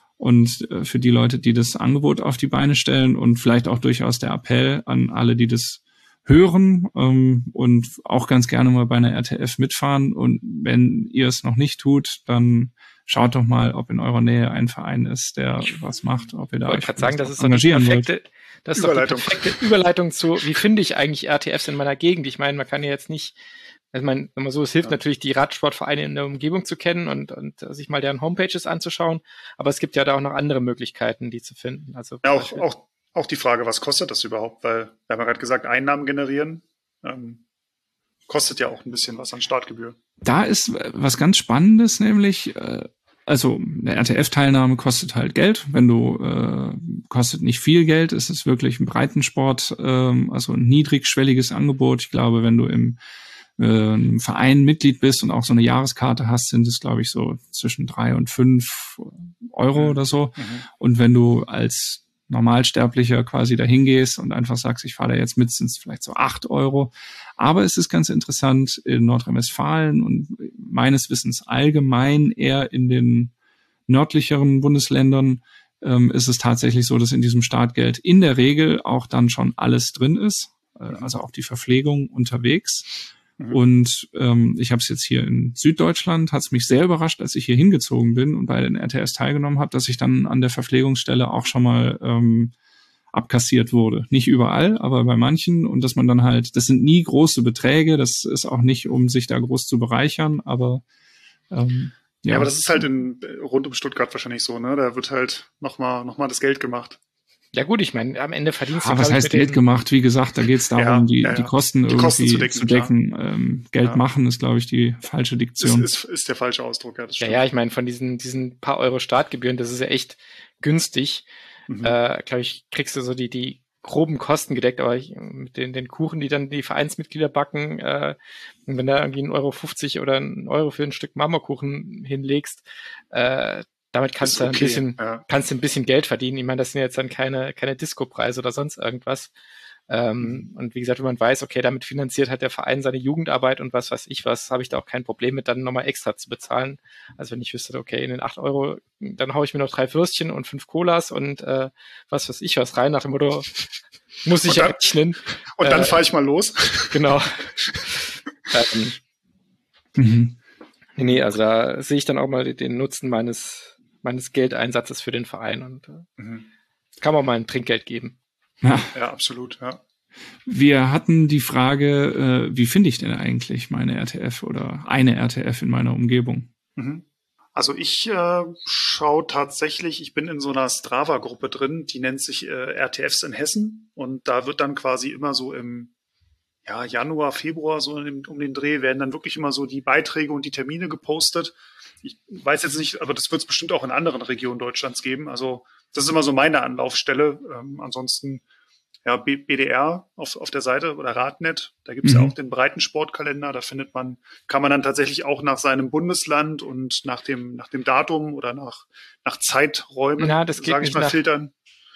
C: und äh, für die Leute, die das Angebot auf die Beine stellen und vielleicht auch durchaus der Appell an alle, die das hören ähm, und auch ganz gerne mal bei einer R T F mitfahren. Und wenn ihr es noch nicht tut, dann schaut doch mal, ob in eurer Nähe ein Verein ist, der was macht, ob ihr da euch
D: sagen, das ist engagieren wollt. Perfekte, das ist doch die perfekte Überleitung zu, wie finde ich eigentlich R T Fs in meiner Gegend? Ich meine, man kann ja jetzt nicht, also man, wenn man so, es hilft ja. natürlich, die Radsportvereine in der Umgebung zu kennen und, und sich mal deren Homepages anzuschauen, aber es gibt ja da auch noch andere Möglichkeiten, die zu finden. Also
E: ja, auch, auch Auch die Frage, was kostet das überhaupt? Weil, wir haben ja gerade gesagt, Einnahmen generieren, ähm, kostet ja auch ein bisschen was an Startgebühr.
C: Da ist was ganz Spannendes, nämlich, äh, also eine R T F-Teilnahme kostet halt Geld. Wenn du, äh, kostet nicht viel Geld, es ist wirklich ein Breitensport, ähm, also ein niedrigschwelliges Angebot. Ich glaube, wenn du im äh, einem Verein Mitglied bist und auch so eine Jahreskarte hast, sind es, glaube ich, so zwischen drei und fünf Euro mhm. oder so. Mhm. Und wenn du als Normalsterblicher quasi dahin gehst und einfach sagst, ich fahre da jetzt mit, sind es vielleicht so acht Euro. Aber es ist ganz interessant, in Nordrhein-Westfalen und meines Wissens allgemein eher in den nördlicheren Bundesländern ähm, ist es tatsächlich so, dass in diesem Startgeld in der Regel auch dann schon alles drin ist, äh, also auch die Verpflegung unterwegs. Und ähm, ich habe es jetzt hier in Süddeutschland, hat es mich sehr überrascht, als ich hier hingezogen bin und bei den R T Fs teilgenommen habe, dass ich dann an der Verpflegungsstelle auch schon mal ähm, abkassiert wurde. Nicht überall, aber bei manchen. Und dass man dann halt, das sind nie große Beträge, das ist auch nicht, um sich da groß zu bereichern, aber ähm, ja.
E: Ja, aber das ist halt in, rund um Stuttgart wahrscheinlich so, ne? Da wird halt nochmal noch mal das Geld gemacht.
D: Ja gut, ich meine, am Ende verdienst
C: du... Ah, was heißt Geld gemacht? Wie gesagt, da geht es darum, ja, die, ja, ja. die Kosten die irgendwie Kosten zu decken. Zu decken. Ähm, Geld ja. machen ist, glaube ich, die falsche Diktion.
E: Ist, ist, ist der falsche Ausdruck, ja. Das
D: ja, ja, ich meine, von diesen diesen paar Euro Startgebühren, das ist ja echt günstig. Mhm. Äh, glaube ich, kriegst du so die die groben Kosten gedeckt, aber ich, mit den den Kuchen, die dann die Vereinsmitglieder backen, äh, wenn da irgendwie ein Euro fünfzig oder ein Euro für ein Stück Marmorkuchen hinlegst, äh, damit kannst du okay, ein bisschen, ja. kannst du ein bisschen Geld verdienen. Ich meine, das sind jetzt dann keine, keine Disco-Preise oder sonst irgendwas. Ähm, und wie gesagt, wenn man weiß, okay, damit finanziert halt der Verein seine Jugendarbeit und was weiß ich was, habe ich da auch kein Problem mit, dann nochmal extra zu bezahlen. Also wenn ich wüsste, okay, in den acht Euro, dann haue ich mir noch drei Würstchen und fünf Colas und äh, was weiß ich was rein, nach dem Motto, muss ich ja rechnen.
E: Und dann
D: äh,
E: fahre ich mal los.
D: Genau. ähm, mhm. Nee, nee, also da sehe ich dann auch mal den Nutzen meines, meines Geldeinsatzes für den Verein und äh, mhm. kann man mal ein Trinkgeld geben.
C: Ja,
E: ja absolut, ja.
C: Wir hatten die Frage, äh, wie finde ich denn eigentlich meine R T F oder eine R T F in meiner Umgebung?
E: Mhm. Also ich äh, schaue tatsächlich, ich bin in so einer Strava-Gruppe drin, die nennt sich äh, R T Fs in Hessen und da wird dann quasi immer so im ja, Januar, Februar, so in, um den Dreh, werden dann wirklich immer so die Beiträge und die Termine gepostet. Ich weiß jetzt nicht, aber das wird es bestimmt auch in anderen Regionen Deutschlands geben. Also das ist immer so meine Anlaufstelle. Ähm, ansonsten ja, B D R auf, auf der Seite oder Radnet, da gibt es mhm. ja auch den Breitensportkalender, da findet man, kann man dann tatsächlich auch nach seinem Bundesland und nach dem, nach dem Datum oder nach, nach Zeiträumen,
D: ja, das geht
E: sage ich mal,
D: nach,
E: filtern.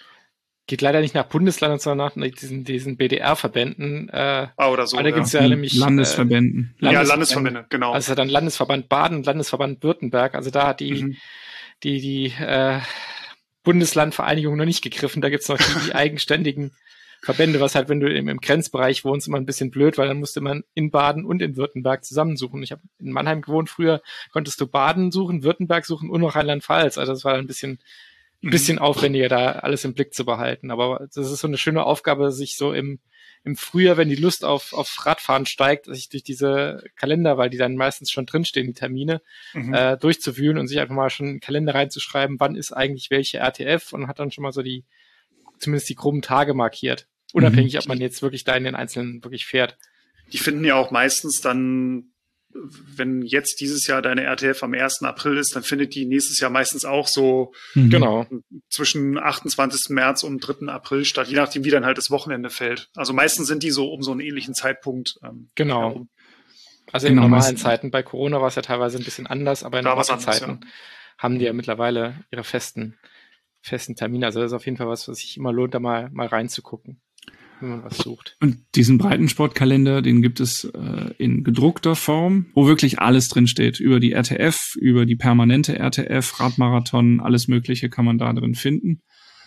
D: Geht leider nicht nach Bundesland, sondern nach diesen, diesen B D R-Verbänden. Äh,
E: ah, oder so.
D: Da gibt es ja, ja nämlich
C: Landesverbänden.
E: Äh, Landesverbände. Ja, Landesverbände, genau.
D: Also dann Landesverband Baden, Landesverband Württemberg. Also da hat die, mhm. die, die äh, Bundeslandvereinigung noch nicht gegriffen. Da gibt es noch die, die eigenständigen Verbände, was halt, wenn du im, im Grenzbereich wohnst, immer ein bisschen blöd, weil dann musste man in Baden und in Württemberg zusammensuchen. Ich habe in Mannheim gewohnt früher, konntest du Baden suchen, Württemberg suchen und noch Rheinland-Pfalz. Also das war ein bisschen ein bisschen aufwendiger, da alles im Blick zu behalten. Aber das ist so eine schöne Aufgabe, sich so im, im Frühjahr, wenn die Lust auf, auf Radfahren steigt, sich durch diese Kalender, weil die dann meistens schon drinstehen, die Termine, mhm. äh, durchzuwühlen und sich einfach mal schon in den Kalender reinzuschreiben, wann ist eigentlich welche R T F und hat dann schon mal so die, zumindest die groben Tage markiert. Unabhängig, mhm. ob man jetzt wirklich da in den Einzelnen wirklich fährt.
E: Die finden ja auch meistens dann, wenn jetzt dieses Jahr deine R T F am ersten April ist, dann findet die nächstes Jahr meistens auch so
D: mhm. genau.
E: zwischen achtundzwanzigsten März und dritten April statt, je nachdem, wie dann halt das Wochenende fällt. Also meistens sind die so um so einen ähnlichen Zeitpunkt. Ähm,
D: genau.
E: Herum.
D: Also in genau, normalen Zeiten. Bei Corona war es ja teilweise ein bisschen anders, aber in normalen
E: anders,
D: Zeiten
E: ja.
D: haben die ja mittlerweile ihre festen, festen Termine. Also das ist auf jeden Fall was, was sich immer lohnt, da mal, mal reinzugucken, wenn man was sucht.
C: Und diesen Breitensportkalender, den gibt es äh, in gedruckter Form, wo wirklich alles drin steht. Über die R T F, über die permanente R T F, Radmarathon, alles Mögliche kann man da drin finden.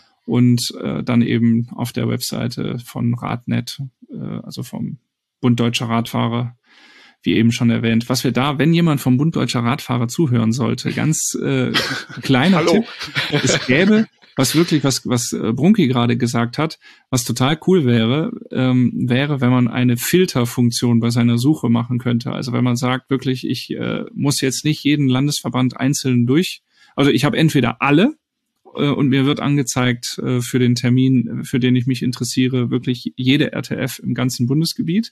C: Und äh, dann eben auf der Webseite von Radnet, äh, also vom Bund Deutscher Radfahrer, wie eben schon erwähnt. Was wir da, wenn jemand vom Bund Deutscher Radfahrer zuhören sollte, ganz äh, kleiner Tipp, es gäbe was wirklich, was was Brunki gerade gesagt hat, was total cool wäre, ähm, wäre, wenn man eine Filterfunktion bei seiner Suche machen könnte. Also wenn man sagt, wirklich, ich äh, muss jetzt nicht jeden Landesverband einzeln durch, also ich habe entweder alle äh, und mir wird angezeigt äh, für den Termin, für den ich mich interessiere, wirklich jede R T F im ganzen Bundesgebiet.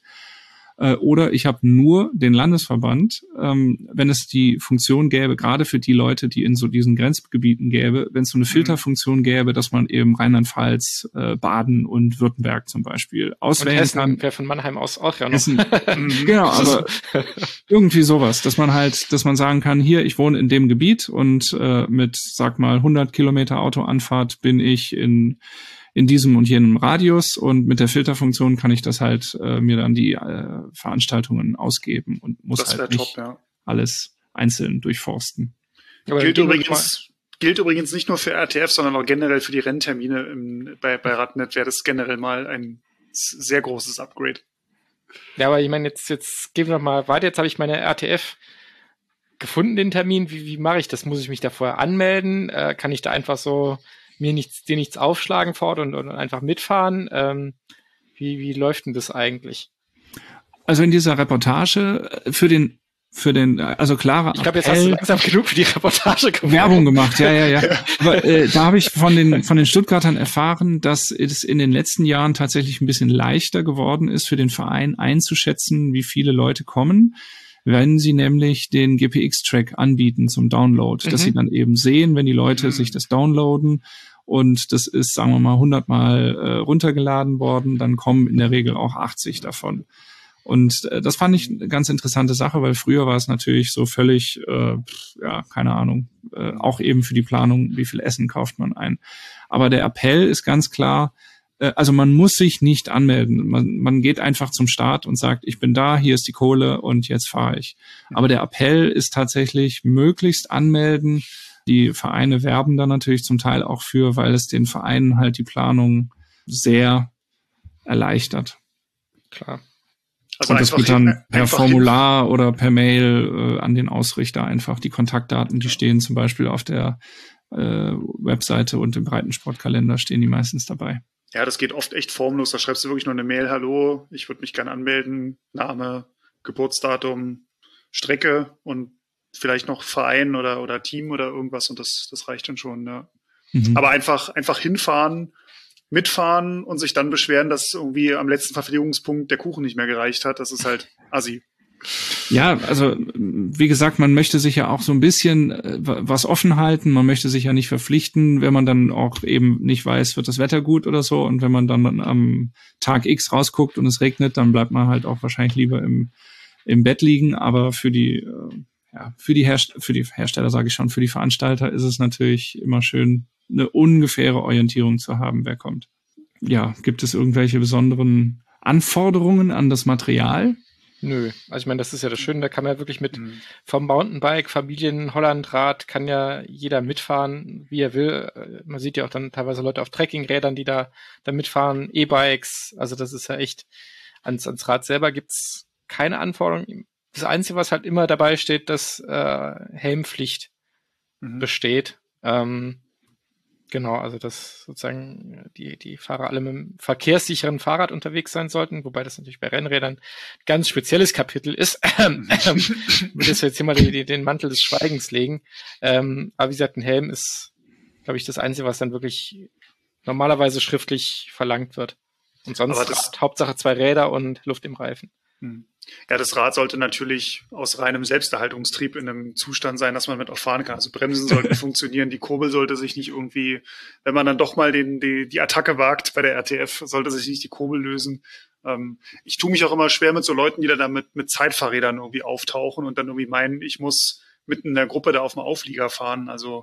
C: Oder ich habe nur den Landesverband, ähm, wenn es die Funktion gäbe, gerade für die Leute, die in so diesen Grenzgebieten gäbe, wenn es so eine Filterfunktion gäbe, dass man eben Rheinland-Pfalz, äh, Baden und Württemberg zum Beispiel auswählen
D: und Hessen
C: kann.
D: Wäre von Mannheim aus auch ja noch.
C: Hessen, genau, aber irgendwie sowas, dass man halt, dass man sagen kann, hier, ich wohne in dem Gebiet und äh, mit, sag mal, hundert Kilometer Autoanfahrt bin ich in in diesem und jenem Radius und mit der Filterfunktion kann ich das halt äh, mir dann die äh, Veranstaltungen ausgeben und muss
E: das
C: halt nicht
E: top, ja.
C: alles einzeln durchforsten.
E: Aber gilt übrigens, gilt übrigens nicht nur für R T F, sondern auch generell für die Renntermine im, bei, bei Radnet wäre das generell mal ein sehr großes Upgrade.
D: Ja, aber ich meine, jetzt, jetzt gehen wir noch mal weiter. Jetzt habe ich meine R T F gefunden, den Termin. Wie, wie mache ich das? Muss ich mich da vorher anmelden? Äh, kann ich da einfach so mir nichts, dir nichts aufschlagen fort und, und einfach mitfahren. Ähm, wie, wie läuft denn das eigentlich?
C: Also in dieser Reportage für den, für den, also klarer
D: Ich glaube, jetzt hast du langsam genug für die Reportage gemacht.
C: Werbung gemacht, ja, ja, ja. Aber äh, da habe ich von den, von den Stuttgartern erfahren, dass es in den letzten Jahren tatsächlich ein bisschen leichter geworden ist, für den Verein einzuschätzen, wie viele Leute kommen, wenn sie nämlich den G P X-Track anbieten zum Download, mhm. dass sie dann eben sehen, wenn die Leute mhm. sich das downloaden und das ist, sagen wir mal, hundert Mal äh, runtergeladen worden, dann kommen in der Regel auch achtzig davon. Und äh, das fand ich eine ganz interessante Sache, weil früher war es natürlich so völlig, äh, ja, keine Ahnung, äh, auch eben für die Planung, wie viel Essen kauft man ein. Aber der Appell ist ganz klar, äh, also man muss sich nicht anmelden. Man, man geht einfach zum Start und sagt, ich bin da, hier ist die Kohle und jetzt fahre ich. Aber der Appell ist tatsächlich möglichst anmelden. Die Vereine werben da natürlich zum Teil auch für, weil es den Vereinen halt die Planung sehr erleichtert.
D: Klar.
C: Also und das geht dann per Formular hin. Oder per Mail äh, an den Ausrichter einfach. Die Kontaktdaten, die stehen zum Beispiel auf der äh, Webseite und im Breitensportkalender stehen die meistens dabei.
E: Ja, das geht oft echt formlos. Da schreibst du wirklich nur eine Mail, hallo, ich würde mich gerne anmelden, Name, Geburtsdatum, Strecke und vielleicht noch Verein oder, oder Team oder irgendwas und das, das reicht dann schon. Ja. Mhm. Aber einfach, einfach hinfahren, mitfahren und sich dann beschweren, dass irgendwie am letzten Verpflegungspunkt der Kuchen nicht mehr gereicht hat, das ist halt assi.
C: Ja, also wie gesagt, man möchte sich ja auch so ein bisschen äh, was offen halten, man möchte sich ja nicht verpflichten, wenn man dann auch eben nicht weiß, wird das Wetter gut oder so und wenn man dann am Tag X rausguckt und es regnet, dann bleibt man halt auch wahrscheinlich lieber im, im Bett liegen, aber für die äh, ja, für die Herst- für die Hersteller sage ich schon, für die Veranstalter ist es natürlich immer schön, eine ungefähre Orientierung zu haben, wer kommt. Ja, gibt es irgendwelche besonderen Anforderungen an das Material?
D: Nö, also ich meine, das ist ja das Schöne, da kann man ja wirklich mit mhm. vom Mountainbike, Familien, Hollandrad, kann ja jeder mitfahren, wie er will. Man sieht ja auch dann teilweise Leute auf Trekkingrädern, die da, da mitfahren, E-Bikes, also das ist ja echt, ans, ans Rad selber gibt's keine Anforderungen. Das Einzige, was halt immer dabei steht, dass äh, Helmpflicht mhm. besteht. Ähm, Genau, also dass sozusagen die die Fahrer alle mit einem verkehrssicheren Fahrrad unterwegs sein sollten, wobei das natürlich bei Rennrädern ein ganz spezielles Kapitel ist. Ähm, ähm, das jetzt hier mal die, die, den Mantel des Schweigens legen. Ähm, aber wie gesagt, ein Helm ist, glaube ich, das Einzige, was dann wirklich normalerweise schriftlich verlangt wird. Und sonst
E: aber das,
D: Hauptsache zwei Räder und Luft im Reifen.
E: Ja, das Rad sollte natürlich aus reinem Selbsterhaltungstrieb in einem Zustand sein, dass man mit auch fahren kann. Also Bremsen sollten funktionieren, die Kurbel sollte sich nicht irgendwie, wenn man dann doch mal den, die, die Attacke wagt bei der R T F, sollte sich nicht die Kurbel lösen. Ähm, ich tue mich auch immer schwer mit so Leuten, die da mit, mit Zeitfahrrädern irgendwie auftauchen und dann irgendwie meinen, ich muss mitten in der Gruppe da auf dem Auflieger fahren. Also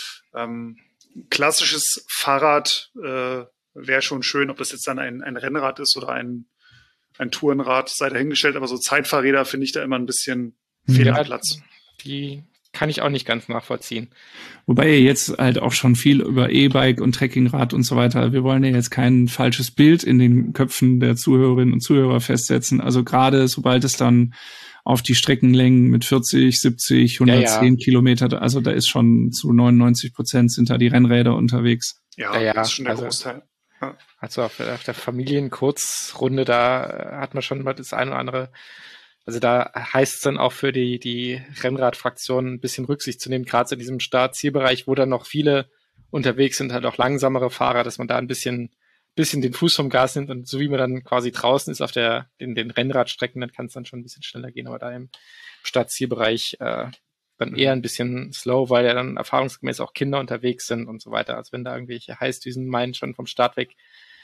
E: ähm, klassisches Fahrrad äh, wäre schon schön, ob das jetzt dann ein, ein Rennrad ist oder ein ein Tourenrad, sei dahingestellt, aber so Zeitfahrräder finde ich da immer ein bisschen fehl am Platz.
D: Die kann ich auch nicht ganz nachvollziehen.
C: Wobei ihr jetzt halt auch schon viel über E-Bike und Trekkingrad und so weiter, wir wollen ja jetzt kein falsches Bild in den Köpfen der Zuhörerinnen und Zuhörer festsetzen. Also gerade sobald es dann auf die Streckenlängen mit vierzig, siebzig, hundertzehn ja, ja. Kilometer, also da ist schon zu neunundneunzig Prozent sind da die Rennräder unterwegs.
E: Ja, ja, ja. Das ist schon der also, Großteil.
D: Ja. Also auf, auf der Familienkurzrunde, da hat man schon mal das eine oder andere, also da heißt es dann auch für die, die Rennradfraktion ein bisschen Rücksicht zu nehmen, gerade in diesem Start-Zielbereich, wo dann noch viele unterwegs sind, halt auch langsamere Fahrer, dass man da ein bisschen, bisschen den Fuß vom Gas nimmt und so wie man dann quasi draußen ist auf der, in den Rennradstrecken, dann kann es dann schon ein bisschen schneller gehen, aber da im Start-Zielbereich, äh, dann eher ein bisschen slow, weil ja dann erfahrungsgemäß auch Kinder unterwegs sind und so weiter. Also wenn da irgendwelche Heißdüsen meinen, schon vom Start weg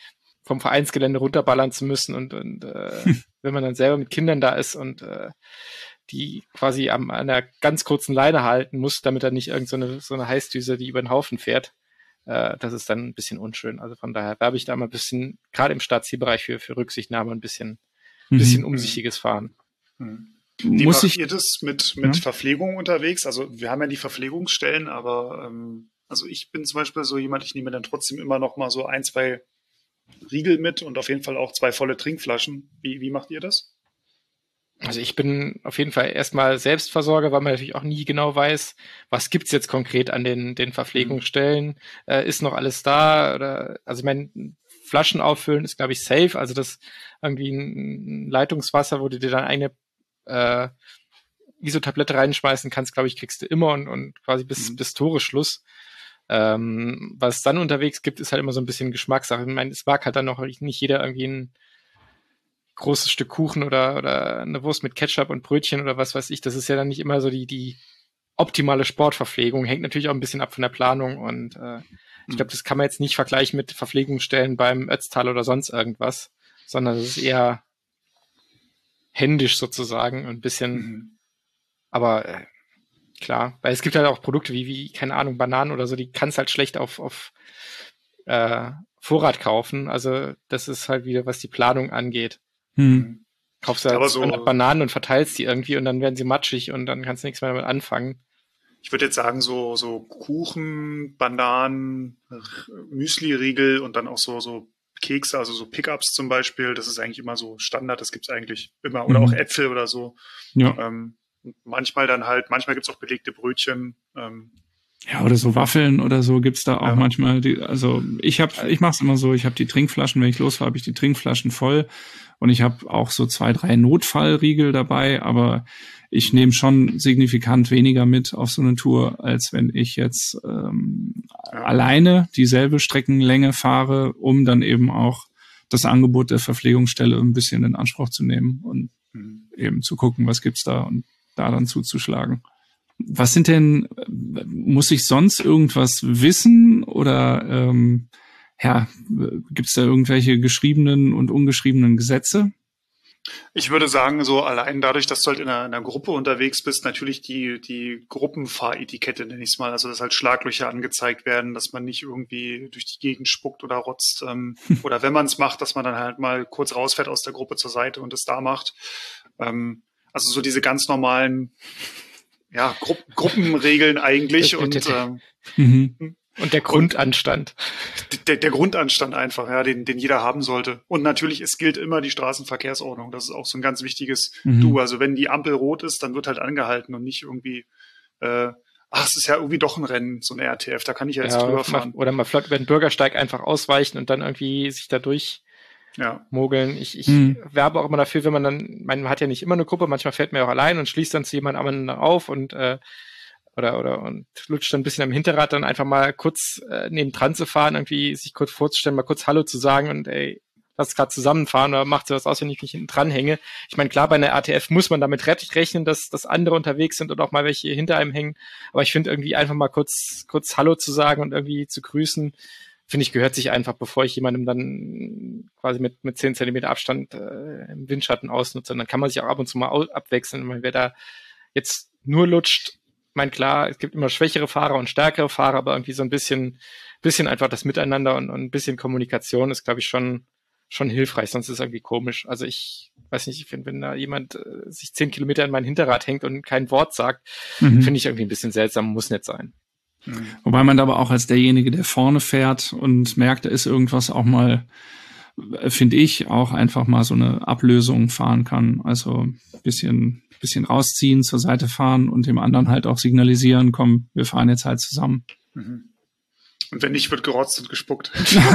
D: vom Vereinsgelände runterballern zu müssen und, und äh, wenn man dann selber mit Kindern da ist und äh, die quasi am, an einer ganz kurzen Leine halten muss, damit er nicht irgend so eine, so eine Heißdüse, die über den Haufen fährt, äh, das ist dann ein bisschen unschön. Also von daher werbe ich da mal ein bisschen, gerade im Startzielbereich für, für Rücksichtnahme ein bisschen, ein bisschen mhm. umsichtiges Fahren.
E: Mhm. Wie Muss macht ich, ihr das mit, mit ja? Verpflegung unterwegs? Also wir haben ja die Verpflegungsstellen, aber ähm, also ich bin zum Beispiel so jemand, ich nehme dann trotzdem immer noch mal so ein, zwei Riegel mit und auf jeden Fall auch zwei volle Trinkflaschen. Wie, wie macht ihr das?
D: Also ich bin auf jeden Fall erstmal Selbstversorger, weil man natürlich auch nie genau weiß, was gibt's jetzt konkret an den, den Verpflegungsstellen. Mhm. Äh, ist noch alles da? Oder also ich meine, Flaschen auffüllen ist, glaube ich, safe. Also das irgendwie ein Leitungswasser, wo du dir dann eine äh, Isotablette reinschmeißen kannst, glaube ich, kriegst du immer und, und quasi bis, mhm. bis Toreschluss. Ähm, was es dann unterwegs gibt, ist halt immer so ein bisschen Geschmackssache. Ich meine, es mag halt dann noch nicht jeder irgendwie ein großes Stück Kuchen oder, oder eine Wurst mit Ketchup und Brötchen oder was weiß ich. Das ist ja dann nicht immer so die, die optimale Sportverpflegung. Hängt natürlich auch ein bisschen ab von der Planung und äh, ich glaube, das kann man jetzt nicht vergleichen mit Verpflegungsstellen beim Ötztal oder sonst irgendwas, sondern das ist eher händisch sozusagen und ein bisschen, mhm. aber äh, klar, weil es gibt halt auch Produkte wie, wie, keine Ahnung, Bananen oder so, die kannst halt schlecht auf, auf, äh, Vorrat kaufen. Also das ist halt wieder, was die Planung angeht.
C: Hm.
D: Kaufst du halt so Bananen und verteilst die irgendwie und dann werden sie matschig und dann kannst du nichts mehr damit anfangen.
E: Ich würde jetzt sagen, so, so Kuchen, Bananen, Müsli-Riegel und dann auch so, so Kekse, also so Pickups zum Beispiel, das ist eigentlich immer so Standard, das gibt's eigentlich immer. Oder mhm. auch Äpfel oder so.
C: Ja.
E: Ähm, manchmal dann halt, manchmal gibt's auch belegte Brötchen. Ähm,
C: Ja, oder so Waffeln oder so gibt's da auch ja. manchmal. Die, also ich hab, ich mach's immer so, ich habe die Trinkflaschen, wenn ich losfahre, habe ich die Trinkflaschen voll und ich habe auch so zwei, drei Notfallriegel dabei, aber ich nehme schon signifikant weniger mit auf so eine Tour, als wenn ich jetzt ähm, ja. alleine dieselbe Streckenlänge fahre, um dann eben auch das Angebot der Verpflegungsstelle ein bisschen in Anspruch zu nehmen und mhm. eben zu gucken, was gibt's da und da dann zuzuschlagen. Was sind denn, muss ich sonst irgendwas wissen oder ähm, ja, gibt es da irgendwelche geschriebenen und ungeschriebenen Gesetze?
E: Ich würde sagen, so allein dadurch, dass du halt in einer, in einer Gruppe unterwegs bist, natürlich die, die Gruppenfahretikette, nenne ich es mal, also dass halt Schlaglöcher angezeigt werden, dass man nicht irgendwie durch die Gegend spuckt oder rotzt ähm, oder wenn man es macht, dass man dann halt mal kurz rausfährt aus der Gruppe zur Seite und es da macht. Ähm, also so diese ganz normalen ja, Gru- Gruppenregeln eigentlich und ähm,
C: mhm.
D: und der Grundanstand.
E: Der, der Grundanstand einfach, ja, den, den jeder haben sollte. Und natürlich, es gilt immer die Straßenverkehrsordnung. Das ist auch so ein ganz wichtiges mhm. Du. Also wenn die Ampel rot ist, dann wird halt angehalten und nicht irgendwie, äh, ach, es ist ja irgendwie doch ein Rennen, so ein R T F, da kann ich ja jetzt ja, drüber fahren.
D: Oder mal flott über den Bürgersteig einfach ausweichen und dann irgendwie sich da durch ja. mogeln. Ich, ich mhm. werbe auch immer dafür, wenn man dann, man hat ja nicht immer eine Gruppe, manchmal fährt man ja auch allein und schließt dann zu jemandem auf und äh, oder oder und lutscht dann ein bisschen am Hinterrad, dann einfach mal kurz äh, nebendran zu fahren, irgendwie sich kurz vorzustellen, mal kurz Hallo zu sagen und ey, lass gerade zusammenfahren oder macht sowas aus, wenn ich mich hinten dran hänge. Ich meine, klar, bei einer R T F muss man damit rechnen, dass, dass andere unterwegs sind und auch mal welche hinter einem hängen, aber ich finde irgendwie einfach mal kurz kurz Hallo zu sagen und irgendwie zu grüßen, finde ich, gehört sich einfach, bevor ich jemandem dann quasi mit mit zehn Zentimeter Abstand äh, im Windschatten ausnutze. Und dann kann man sich auch ab und zu mal au- abwechseln. Und wer da jetzt nur lutscht, ich meine, klar, es gibt immer schwächere Fahrer und stärkere Fahrer, aber irgendwie so ein bisschen, bisschen einfach das Miteinander und, und ein bisschen Kommunikation ist, glaube ich, schon, schon hilfreich. Sonst ist es irgendwie komisch. Also ich weiß nicht, ich finde, wenn da jemand äh, sich zehn Kilometer in mein Hinterrad hängt und kein Wort sagt, mhm. finde ich irgendwie ein bisschen seltsam, muss nicht sein.
C: Mhm. Wobei man da aber auch als derjenige, der vorne fährt und merkt, da ist irgendwas, auch mal, finde ich, auch einfach mal so eine Ablösung fahren kann. Also ein bisschen bisschen rausziehen, zur Seite fahren und dem anderen halt auch signalisieren, komm, wir fahren jetzt halt zusammen.
E: Und wenn nicht, wird gerotzt und gespuckt.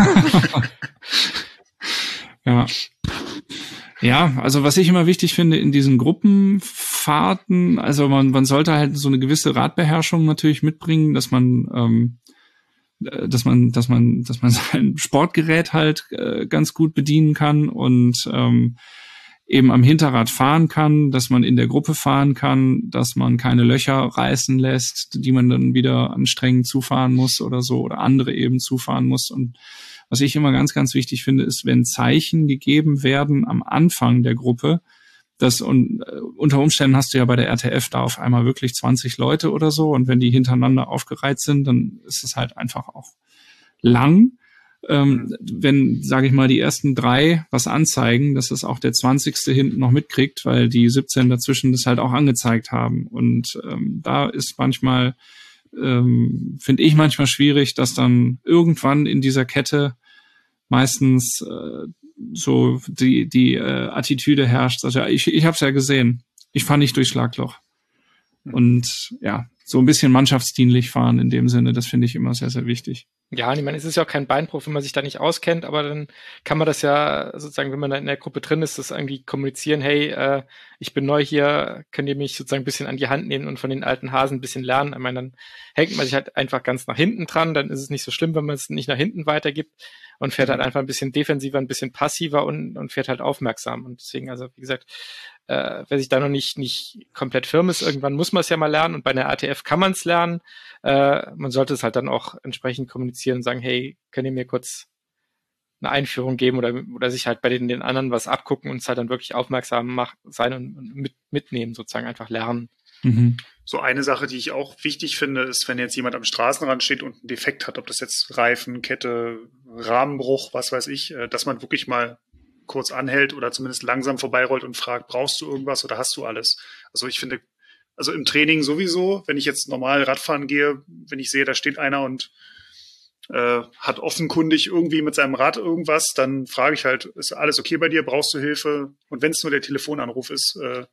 C: Ja. Ja, also was ich immer wichtig finde in diesen Gruppenfahrten, also man, man sollte halt so eine gewisse Radbeherrschung natürlich mitbringen, dass man ähm, dass man, dass man, dass man sein Sportgerät halt äh, ganz gut bedienen kann und ähm, eben am Hinterrad fahren kann, dass man in der Gruppe fahren kann, dass man keine Löcher reißen lässt, die man dann wieder anstrengend zufahren muss oder so oder andere eben zufahren muss. Und was ich immer ganz, ganz wichtig finde, ist, wenn Zeichen gegeben werden am Anfang der Gruppe, dass und äh, unter Umständen hast du ja bei der R T F da auf einmal wirklich zwanzig Leute oder so und wenn die hintereinander aufgereiht sind, dann ist es halt einfach auch lang. Ähm, wenn, sage ich mal, die ersten drei was anzeigen, dass es auch der zwanzigste hinten noch mitkriegt, weil die siebzehn dazwischen das halt auch angezeigt haben. Und ähm, da ist manchmal, ähm, finde ich manchmal schwierig, dass dann irgendwann in dieser Kette meistens äh, so die die äh, Attitüde herrscht. Also, ja, ich ich habe es ja gesehen. Ich fahre nicht durch Schlagloch. Und ja, so ein bisschen mannschaftsdienlich fahren in dem Sinne, das finde ich immer sehr, sehr wichtig.
D: Ja, und ich meine, es ist ja auch kein Beinbruch, wenn man sich da nicht auskennt, aber dann kann man das ja sozusagen, wenn man da in der Gruppe drin ist, das irgendwie kommunizieren, hey, äh, ich bin neu hier, könnt ihr mich sozusagen ein bisschen an die Hand nehmen und von den alten Hasen ein bisschen lernen. Ich meine, dann hängt man sich halt einfach ganz nach hinten dran, dann ist es nicht so schlimm, wenn man es nicht nach hinten weitergibt und fährt halt einfach ein bisschen defensiver, ein bisschen passiver und, und fährt halt aufmerksam. Und deswegen, also wie gesagt, äh, wer sich da noch nicht nicht komplett firm ist, irgendwann muss man es ja mal lernen und bei einer R T F kann man es lernen. Äh, man sollte es halt dann auch entsprechend kommunizieren und sagen, hey, könnt ihr mir kurz eine Einführung geben oder oder sich halt bei den, den anderen was abgucken und es halt dann wirklich aufmerksam mach, sein und, und mit, mitnehmen, sozusagen einfach lernen.
E: Mhm. So eine Sache, die ich auch wichtig finde, ist, wenn jetzt jemand am Straßenrand steht und einen Defekt hat, ob das jetzt Reifen, Kette, Rahmenbruch, was weiß ich, dass man wirklich mal kurz anhält oder zumindest langsam vorbeirollt und fragt, brauchst du irgendwas oder hast du alles? Also ich finde, also im Training sowieso, wenn ich jetzt normal Radfahren gehe, wenn ich sehe, da steht einer und äh, hat offenkundig irgendwie mit seinem Rad irgendwas, dann frage ich halt, ist alles okay bei dir? Brauchst du Hilfe? Und wenn es nur der Telefonanruf ist, äh,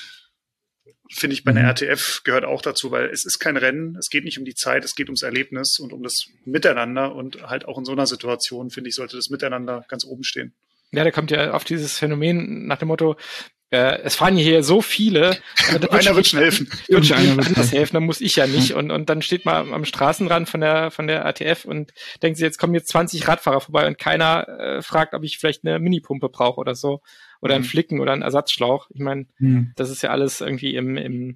E: finde ich bei einer mhm. R T F gehört auch dazu, weil es ist kein Rennen, es geht nicht um die Zeit, es geht ums Erlebnis und um das Miteinander und halt auch in so einer Situation, finde ich, sollte das Miteinander ganz oben stehen.
D: Ja, da kommt ja auf dieses Phänomen nach dem Motto, äh, es fahren hier so viele,
E: äh, einer wird schon helfen.
D: Irgendeiner wird anders helfen, dann muss ich ja nicht. Und, und dann steht man am Straßenrand von der von der R T F und denkt sich, jetzt kommen jetzt zwanzig Radfahrer vorbei und keiner äh, fragt, ob ich vielleicht eine Minipumpe brauche oder so. Oder einen Flicken oder einen Ersatzschlauch. Ich meine, mhm. das ist ja alles irgendwie im, im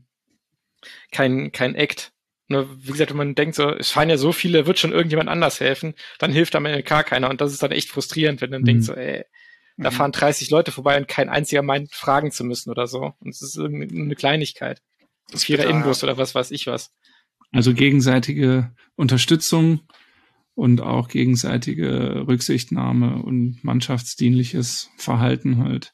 D: kein, kein Act. Nur, wie gesagt, wenn man denkt so, es fahren ja so viele, wird schon irgendjemand anders helfen, dann hilft am Ende gar keiner. Und das ist dann echt frustrierend, wenn man mhm. denkt so, ey, da fahren dreißig Leute vorbei und kein einziger meint, fragen zu müssen oder so. Und es ist eine Kleinigkeit. Das Vierer Inbus oder was weiß ich was.
C: Also gegenseitige Unterstützung und auch gegenseitige Rücksichtnahme und mannschaftsdienliches Verhalten halt.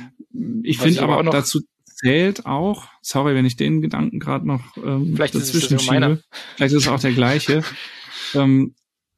C: Ich finde aber, aber auch dazu zählt auch, sorry, wenn ich den Gedanken gerade noch ähm,
D: Vielleicht
C: dazwischen
D: ist es meiner.
C: Vielleicht ist es auch der gleiche. ähm,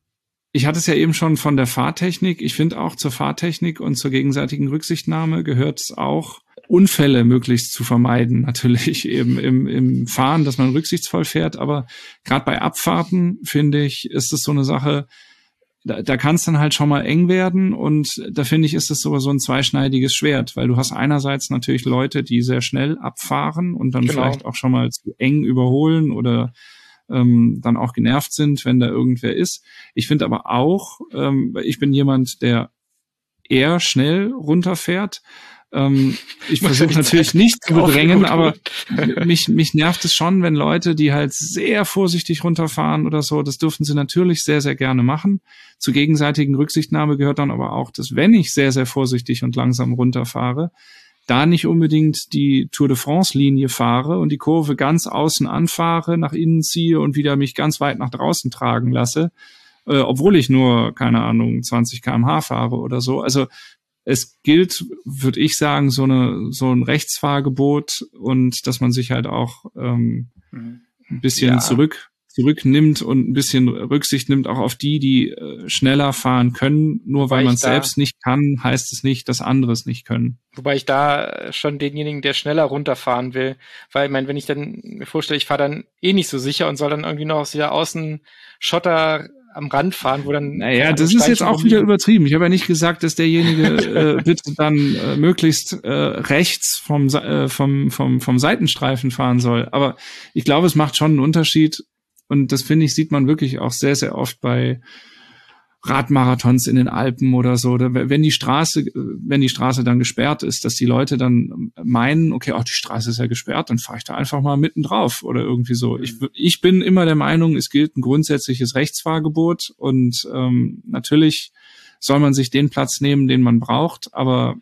C: ich hatte es ja eben schon von der Fahrtechnik. Ich finde auch zur Fahrtechnik und zur gegenseitigen Rücksichtnahme gehört es auch, Unfälle möglichst zu vermeiden, natürlich eben im, im Fahren, dass man rücksichtsvoll fährt, aber gerade bei Abfahrten, finde ich, ist es so eine Sache, da, da kann es dann halt schon mal eng werden und da finde ich, ist es so, so ein zweischneidiges Schwert, weil du hast einerseits natürlich Leute, die sehr schnell abfahren und dann genau. vielleicht auch schon mal zu eng überholen oder ähm, dann auch genervt sind, wenn da irgendwer ist. Ich finde aber auch, ähm, ich bin jemand, der eher schnell runterfährt. Ähm, ich versuche natürlich nicht zu bedrängen, aber mich, mich nervt es schon, wenn Leute, die halt sehr vorsichtig runterfahren oder so, das dürfen sie natürlich sehr, sehr gerne machen. Zur gegenseitigen Rücksichtnahme gehört dann aber auch, dass wenn ich sehr, sehr vorsichtig und langsam runterfahre, da nicht unbedingt die Tour de France-Linie fahre und die Kurve ganz außen anfahre, nach innen ziehe und wieder mich ganz weit nach draußen tragen lasse, äh, obwohl ich nur, keine Ahnung, zwanzig Kilometer pro Stunde fahre oder so. Also es gilt, würde ich sagen, so eine so ein Rechtsfahrgebot und dass man sich halt auch ähm, ein bisschen ja. zurück zurücknimmt und ein bisschen Rücksicht nimmt auch auf die, die äh, schneller fahren können. Nur wobei weil man es selbst nicht kann, heißt es nicht, dass andere es nicht können.
D: Wobei ich da schon denjenigen, der schneller runterfahren will, weil ich meine, wenn ich dann mir vorstelle, ich fahre dann eh nicht so sicher und soll dann irgendwie noch aus der Außenschotter am Rand fahren, wo dann...
C: Naja, das ist jetzt auch wieder übertrieben. Ich habe ja nicht gesagt, dass derjenige äh, bitte dann äh, möglichst äh, rechts vom, äh, vom, vom, vom Seitenstreifen fahren soll. Aber ich glaube, es macht schon einen Unterschied und das, finde ich, sieht man wirklich auch sehr, sehr oft bei Radmarathons in den Alpen oder so, oder wenn die Straße, wenn die Straße dann gesperrt ist, dass die Leute dann meinen, okay, oh, die Straße ist ja gesperrt, dann fahre ich da einfach mal mitten drauf oder irgendwie so. Ich, ich bin immer der Meinung, es gilt ein grundsätzliches Rechtsfahrgebot und ähm, natürlich soll man sich den Platz nehmen, den man braucht, aber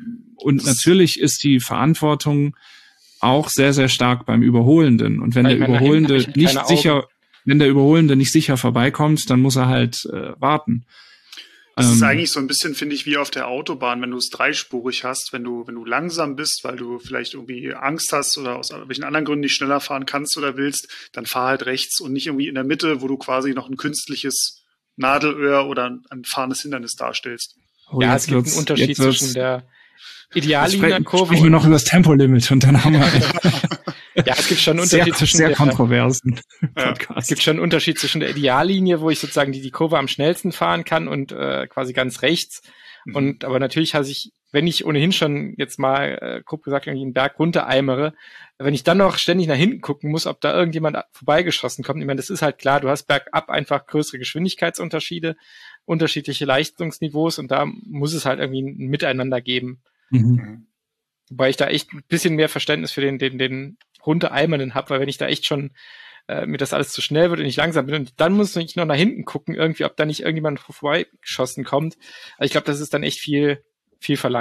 C: und natürlich ist die Verantwortung auch sehr, sehr stark beim Überholenden und wenn der Überholende nicht sicher Wenn der Überholende nicht sicher vorbeikommt, dann muss er halt äh, warten.
E: Das ähm, ist eigentlich so ein bisschen, finde ich, wie auf der Autobahn, wenn du es dreispurig hast, wenn du wenn du langsam bist, weil du vielleicht irgendwie Angst hast oder aus welchen anderen Gründen nicht schneller fahren kannst oder willst, dann fahr halt rechts und nicht irgendwie in der Mitte, wo du quasi noch ein künstliches Nadelöhr oder ein fahrendes Hindernis darstellst.
D: Oh, ja, es gibt einen Unterschied zwischen der Ideallinie-Kurve.
C: Sprechen wir noch über das Tempolimit und dann haben wir...
D: Ja, es gibt schon einen Unterschied
C: sehr,
D: zwischen
C: sehr
D: der,
C: kontroversen
D: ja, es gibt schon einen Unterschied zwischen der Ideallinie, wo ich sozusagen die, die Kurve am schnellsten fahren kann und äh, quasi ganz rechts. Mhm. Und aber natürlich habe ich, wenn ich ohnehin schon jetzt mal äh, grob gesagt irgendwie einen Berg runtereimere, wenn ich dann noch ständig nach hinten gucken muss, ob da irgendjemand vorbeigeschossen kommt. Ich meine, das ist halt klar, du hast bergab einfach größere Geschwindigkeitsunterschiede, unterschiedliche Leistungsniveaus und da muss es halt irgendwie ein Miteinander geben. Mhm. Wobei ich da echt ein bisschen mehr Verständnis für den, den, den runtereimernden habe, weil wenn ich da echt schon äh, mir das alles zu schnell wird und ich langsam bin und dann muss ich noch nach hinten gucken, irgendwie, ob da nicht irgendjemand vorbeigeschossen kommt. Also ich glaube, das ist dann echt viel, viel verlangt.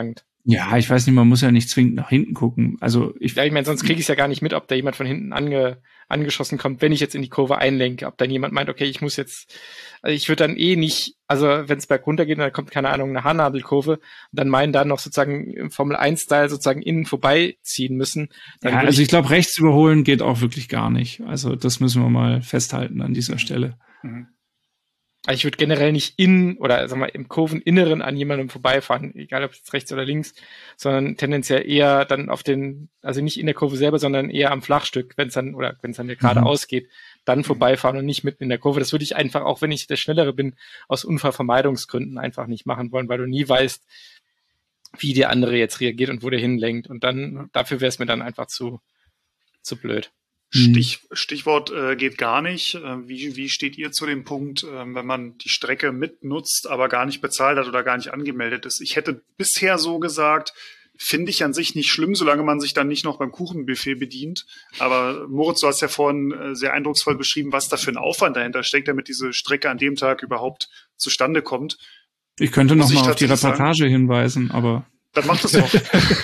C: Ja, ich weiß nicht, man muss ja nicht zwingend nach hinten gucken. Also ich,
D: ja, ich meine, sonst kriege ich es ja gar nicht mit, ob da jemand von hinten ange, angeschossen kommt, wenn ich jetzt in die Kurve einlenke, ob dann jemand meint, okay, ich muss jetzt, also ich würde dann eh nicht, also wenn es bergunter geht, dann kommt, keine Ahnung, eine Haarnadelkurve und dann meinen dann noch sozusagen im Formel eins Style sozusagen innen vorbeiziehen müssen. Dann
C: ja, also ich, ich glaube, rechts überholen geht auch wirklich gar nicht. Also das müssen wir mal festhalten an dieser Stelle.
D: Mhm. Also ich würde generell nicht in oder sag mal im Kurveninneren an jemandem vorbeifahren, egal ob jetzt rechts oder links, sondern tendenziell eher dann auf den, also nicht in der Kurve selber, sondern eher am Flachstück, wenn es dann oder wenn es dann geradeaus mhm. geht, dann vorbeifahren und nicht mitten in der Kurve. Das würde ich einfach, auch wenn ich der Schnellere bin, aus Unfallvermeidungsgründen einfach nicht machen wollen, weil du nie weißt, wie der andere jetzt reagiert und wo der hinlenkt. Und dann dafür wäre es mir dann einfach zu zu blöd.
E: Stich, Stichwort äh, geht gar nicht. Äh, wie, wie steht ihr zu dem Punkt, äh, wenn man die Strecke mitnutzt, aber gar nicht bezahlt hat oder gar nicht angemeldet ist? Ich hätte bisher so gesagt, finde ich an sich nicht schlimm, solange man sich dann nicht noch beim Kuchenbuffet bedient. Aber Moritz, du hast ja vorhin äh, sehr eindrucksvoll beschrieben, was da für ein Aufwand dahinter steckt, damit diese Strecke an dem Tag überhaupt zustande kommt.
C: Ich könnte noch mal auf die Reportage sagen, hinweisen, aber...
E: Dann macht es doch.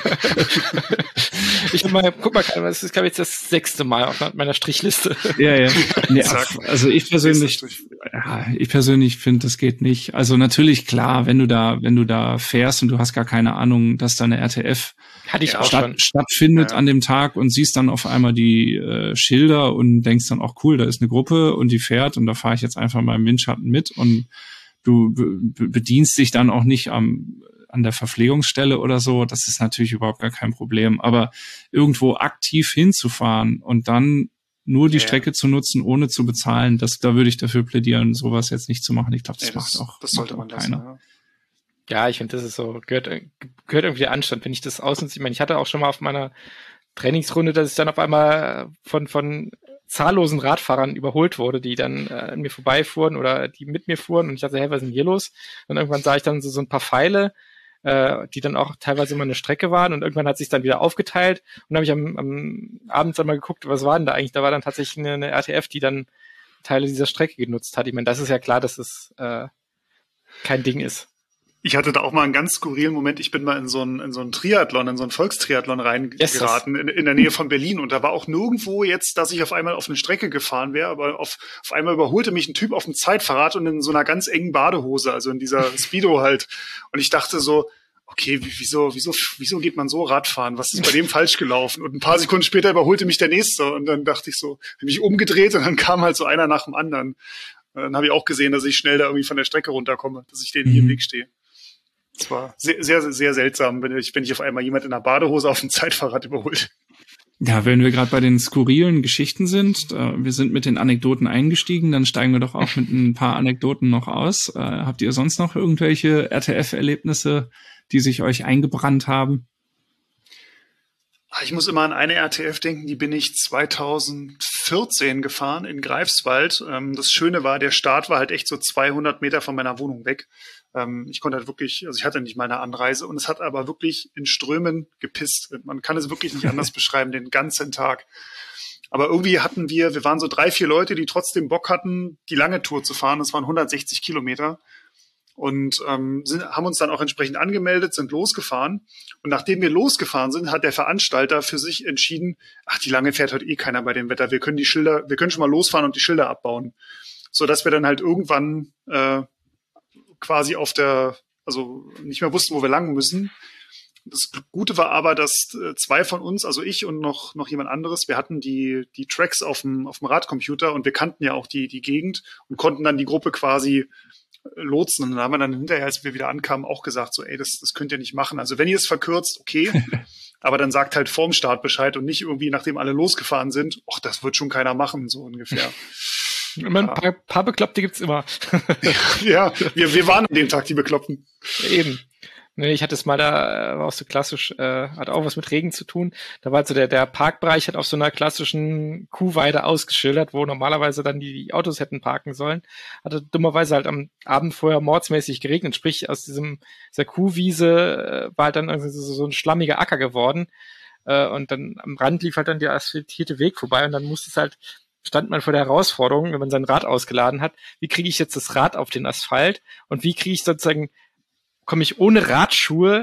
D: Ich mal, guck mal, das ist, glaube ich, das sechste Mal auf meiner Strichliste.
C: Ja, ja. Nee, also ich persönlich, ja, ich persönlich finde, das geht nicht. Also natürlich, klar, wenn du da, wenn du da fährst und du hast gar keine Ahnung, dass da eine R T F
D: Hatte ich auch
C: statt,
D: schon.
C: stattfindet
D: ja.
C: an dem Tag und siehst dann auf einmal die äh, Schilder und denkst dann auch, cool, da ist eine Gruppe und die fährt und da fahre ich jetzt einfach mal im Windschatten mit und du be- bedienst dich dann auch nicht am an der Verpflegungsstelle oder so, das ist natürlich überhaupt gar kein Problem. Aber irgendwo aktiv hinzufahren und dann nur die ja, Strecke ja. zu nutzen, ohne zu bezahlen, das, da würde ich dafür plädieren, sowas jetzt nicht zu machen. Ich glaube, das, ja, das macht auch,
E: das sollte
C: macht
E: man
C: auch keiner.
E: Lassen,
D: ja. ja, ich finde, das ist so, gehört, gehört irgendwie der Anstand, wenn ich das ausnutze. Ich meine, ich hatte auch schon mal auf meiner Trainingsrunde, dass ich dann auf einmal von, von zahllosen Radfahrern überholt wurde, die dann äh, an mir vorbeifuhren oder die mit mir fuhren und ich dachte, hey, was ist denn hier los? Und irgendwann sah ich dann so, so ein paar Pfeile, die dann auch teilweise immer eine Strecke waren und irgendwann hat sich dann wieder aufgeteilt und dann habe ich am, am Abend dann mal geguckt, was war denn da eigentlich? Da war dann tatsächlich eine, eine R T F, die dann Teile dieser Strecke genutzt hat. Ich meine, das ist ja klar, dass es äh, kein Ding ist.
E: Ich hatte da auch mal einen ganz skurrilen Moment. Ich bin mal in so einen, in so einen Triathlon, in so einen Volkstriathlon reingeraten, in, in der Nähe von Berlin. Und da war auch nirgendwo jetzt, dass ich auf einmal auf eine Strecke gefahren wäre, aber auf, auf einmal überholte mich ein Typ auf dem Zeitfahrrad und in so einer ganz engen Badehose, also in dieser Speedo halt. Und ich dachte so, okay, wieso, wieso, wieso geht man so Radfahren? Was ist bei dem falsch gelaufen? Und ein paar Sekunden später überholte mich der Nächste. Und dann dachte ich so, habe mich umgedreht und dann kam halt so einer nach dem anderen. Und dann habe ich auch gesehen, dass ich schnell da irgendwie von der Strecke runterkomme, dass ich denen hier im Weg stehe. Es war sehr, sehr, sehr seltsam, wenn ich, wenn ich auf einmal jemand in einer Badehose auf dem Zeitfahrrad überholt.
C: Ja, wenn wir gerade bei den skurrilen Geschichten sind, äh, wir sind mit den Anekdoten eingestiegen, dann steigen wir doch auch mit ein paar Anekdoten noch aus. Äh, habt ihr sonst noch irgendwelche R T F-Erlebnisse, die sich euch eingebrannt haben?
E: Ich muss immer an eine R T F denken, die bin ich zweitausendvierzehn gefahren in Greifswald. Das Schöne war, der Start war halt echt so zweihundert Meter von meiner Wohnung weg. Ich konnte halt wirklich, also ich hatte nicht mal eine Anreise und es hat aber wirklich in Strömen gepisst. Man kann es wirklich nicht anders beschreiben, den ganzen Tag. Aber irgendwie hatten wir, wir waren so drei, vier Leute, die trotzdem Bock hatten, die lange Tour zu fahren. Das waren hundertsechzig Kilometer. Und ähm, sind, haben uns dann auch entsprechend angemeldet, sind losgefahren. Und nachdem wir losgefahren sind, hat der Veranstalter für sich entschieden, ach, die lange fährt heute eh keiner bei dem Wetter. Wir können die Schilder, wir können schon mal losfahren und die Schilder abbauen. So dass wir dann halt irgendwann äh, quasi auf der, also nicht mehr wussten, wo wir lang müssen. Das Gute war aber, dass äh, zwei von uns, also ich und noch noch jemand anderes, wir hatten die die Tracks auf dem auf dem Radcomputer und wir kannten ja auch die die Gegend und konnten dann die Gruppe quasi lotsen. Und dann haben wir dann hinterher, als wir wieder ankamen, auch gesagt, so, ey, das, das könnt ihr nicht machen. Also wenn ihr es verkürzt, okay, aber dann sagt halt vorm Start Bescheid und nicht irgendwie, nachdem alle losgefahren sind, ach, das wird schon keiner machen, so ungefähr.
D: Immer ein paar, paar Bekloppte gibt's immer.
E: Ja, wir, wir waren an dem Tag die Bekloppten.
D: Eben. Nee, ich hatte es mal da, war auch so klassisch, äh, hat auch was mit Regen zu tun. Da war so der, der Parkbereich hat auf so einer klassischen Kuhweide ausgeschildert, wo normalerweise dann die, die Autos hätten parken sollen. Hatte dummerweise halt am Abend vorher mordsmäßig geregnet, sprich aus diesem, dieser Kuhwiese äh, war halt dann irgendwie so, so ein schlammiger Acker geworden. Äh, und dann am Rand lief halt dann der asphaltierte Weg vorbei und dann musste es halt, stand man vor der Herausforderung, wenn man sein Rad ausgeladen hat, wie kriege ich jetzt das Rad auf den Asphalt und wie kriege ich sozusagen komme ich ohne Radschuhe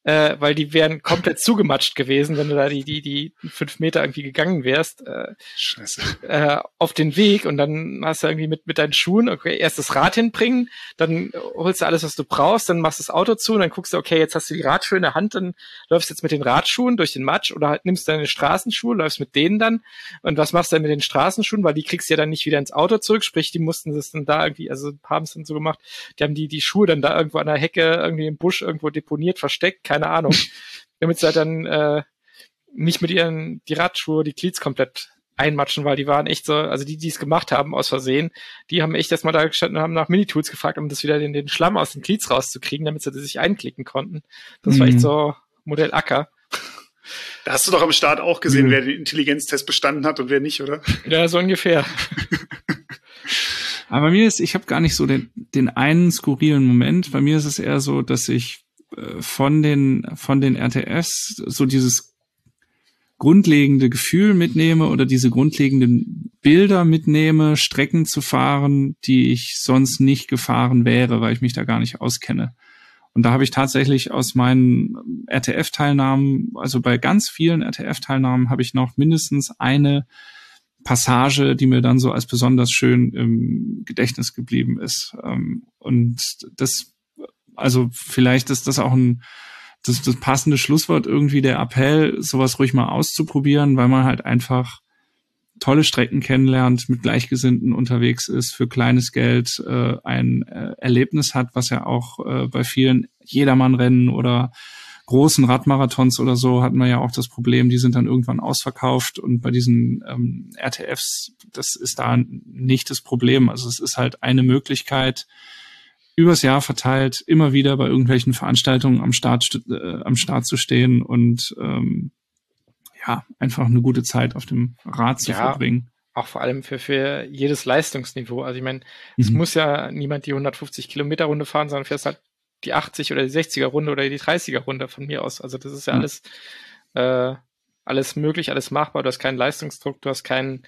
D: äh, weil die wären komplett zugematscht gewesen, wenn du da die die die fünf Meter irgendwie gegangen wärst. Äh,
E: Scheiße.
D: Äh, auf den Weg und dann hast du irgendwie mit mit deinen Schuhen, okay, erst das Rad hinbringen, dann holst du alles, was du brauchst, dann machst du das Auto zu und dann guckst du, okay, jetzt hast du die Radschuhe in der Hand, dann läufst du jetzt mit den Radschuhen durch den Matsch oder halt nimmst deine Straßenschuhe, läufst mit denen dann und was machst du dann mit den Straßenschuhen, weil die kriegst du ja dann nicht wieder ins Auto zurück, sprich, die mussten das dann da irgendwie, also ein paar haben es dann so gemacht, die haben die die Schuhe dann da irgendwo an der Hecke, irgendwie im Busch irgendwo deponiert, versteckt, keine Ahnung, damit sie halt dann äh, nicht mit ihren, die Radschuhe, die Cleats komplett einmatschen, weil die waren echt so, also die, die es gemacht haben aus Versehen, die haben echt erstmal da gestanden und haben nach Minitools gefragt, um das wieder den, den Schlamm aus den Cleats rauszukriegen, damit sie das sich einklicken konnten. Das mhm. war echt so Modell Acker.
E: Da hast du doch am Start auch gesehen, mhm. wer den Intelligenztest bestanden hat und wer nicht, oder?
D: Ja, so ungefähr.
C: Aber bei mir ist, ich habe gar nicht so den, den einen skurrilen Moment. Bei mir ist es eher so, dass ich äh, von den von den R T Fs so dieses grundlegende Gefühl mitnehme oder diese grundlegenden Bilder mitnehme, Strecken zu fahren, die ich sonst nicht gefahren wäre, weil ich mich da gar nicht auskenne. Und da habe ich tatsächlich aus meinen R T F-Teilnahmen, also bei ganz vielen R T F-Teilnahmen habe ich noch mindestens eine Passage, die mir dann so als besonders schön im Gedächtnis geblieben ist. Und das, also vielleicht ist das auch ein Das, das passende Schlusswort irgendwie, der Appell, sowas ruhig mal auszuprobieren, weil man halt einfach tolle Strecken kennenlernt, mit Gleichgesinnten unterwegs ist, für kleines Geld äh, ein äh, Erlebnis hat, was ja auch äh, bei vielen Jedermannrennen oder großen Radmarathons oder so hat man ja auch das Problem, die sind dann irgendwann ausverkauft und bei diesen ähm, R T Fs, das ist da nicht das Problem. Also es ist halt eine Möglichkeit, übers Jahr verteilt immer wieder bei irgendwelchen Veranstaltungen am Start äh, am Start zu stehen und ähm, ja, einfach eine gute Zeit auf dem Rad zu ja, verbringen.
D: Auch vor allem für für jedes Leistungsniveau. Also ich meine, mhm. es muss ja niemand die hundertfünfzig Kilometer Runde fahren, sondern fährst halt die achtzig oder die sechziger Runde oder die dreißiger Runde von mir aus. Also das ist ja mhm. alles äh, alles möglich, alles machbar. Du hast keinen Leistungsdruck, du hast keinen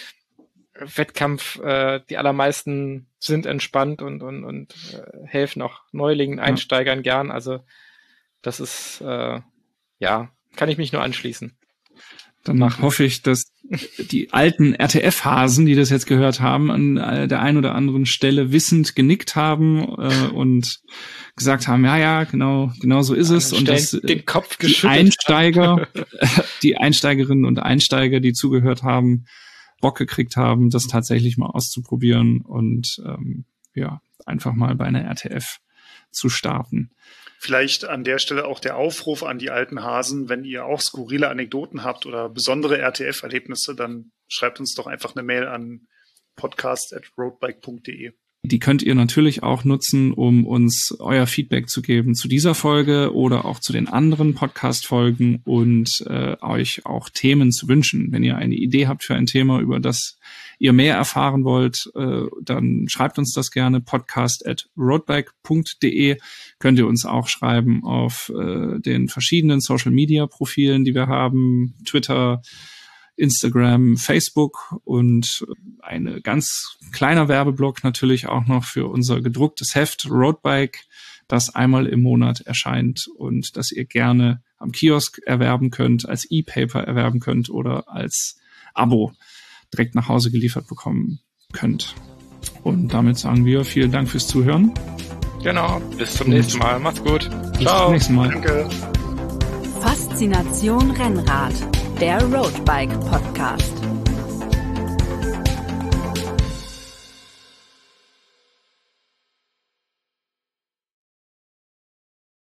D: Wettkampf, äh, die allermeisten sind entspannt und und und äh, helfen auch Neulingen, Einsteigern ja. gern. Also das ist äh, ja, kann ich mich nur anschließen.
C: Dann machen. hoffe ich, dass die alten R T F-Hasen, die das jetzt gehört haben, an der einen oder anderen Stelle wissend genickt haben äh, und gesagt haben, ja, ja, genau, genau so ist es. Und dass
D: den Kopf
C: die Einsteiger, die Einsteigerinnen und Einsteiger, die zugehört haben, Bock gekriegt haben, das tatsächlich mal auszuprobieren und ähm, ja, einfach mal bei einer R T F zu starten.
E: Vielleicht an der Stelle auch der Aufruf an die alten Hasen, wenn ihr auch skurrile Anekdoten habt oder besondere R T F-Erlebnisse, dann schreibt uns doch einfach eine Mail an podcast at roadbike punkt de.
C: Die könnt ihr natürlich auch nutzen, um uns euer Feedback zu geben zu dieser Folge oder auch zu den anderen Podcast-Folgen und äh, euch auch Themen zu wünschen. Wenn ihr eine Idee habt für ein Thema, über das ihr mehr erfahren wollt, äh, dann schreibt uns das gerne. podcast at roadbike punkt de könnt ihr uns auch schreiben auf äh, den verschiedenen Social-Media-Profilen, die wir haben, Twitter, Instagram, Facebook und eine ganz kleiner Werbeblock natürlich auch noch für unser gedrucktes Heft Roadbike, das einmal im Monat erscheint und das ihr gerne am Kiosk erwerben könnt, als E-Paper erwerben könnt oder als Abo direkt nach Hause geliefert bekommen könnt. Und damit sagen wir vielen Dank fürs Zuhören.
D: Genau, bis zum nächsten Mal. Macht's gut.
C: Bis Ciao. zum nächsten Mal.
E: Danke.
B: Faszination Rennrad, der Roadbike Podcast.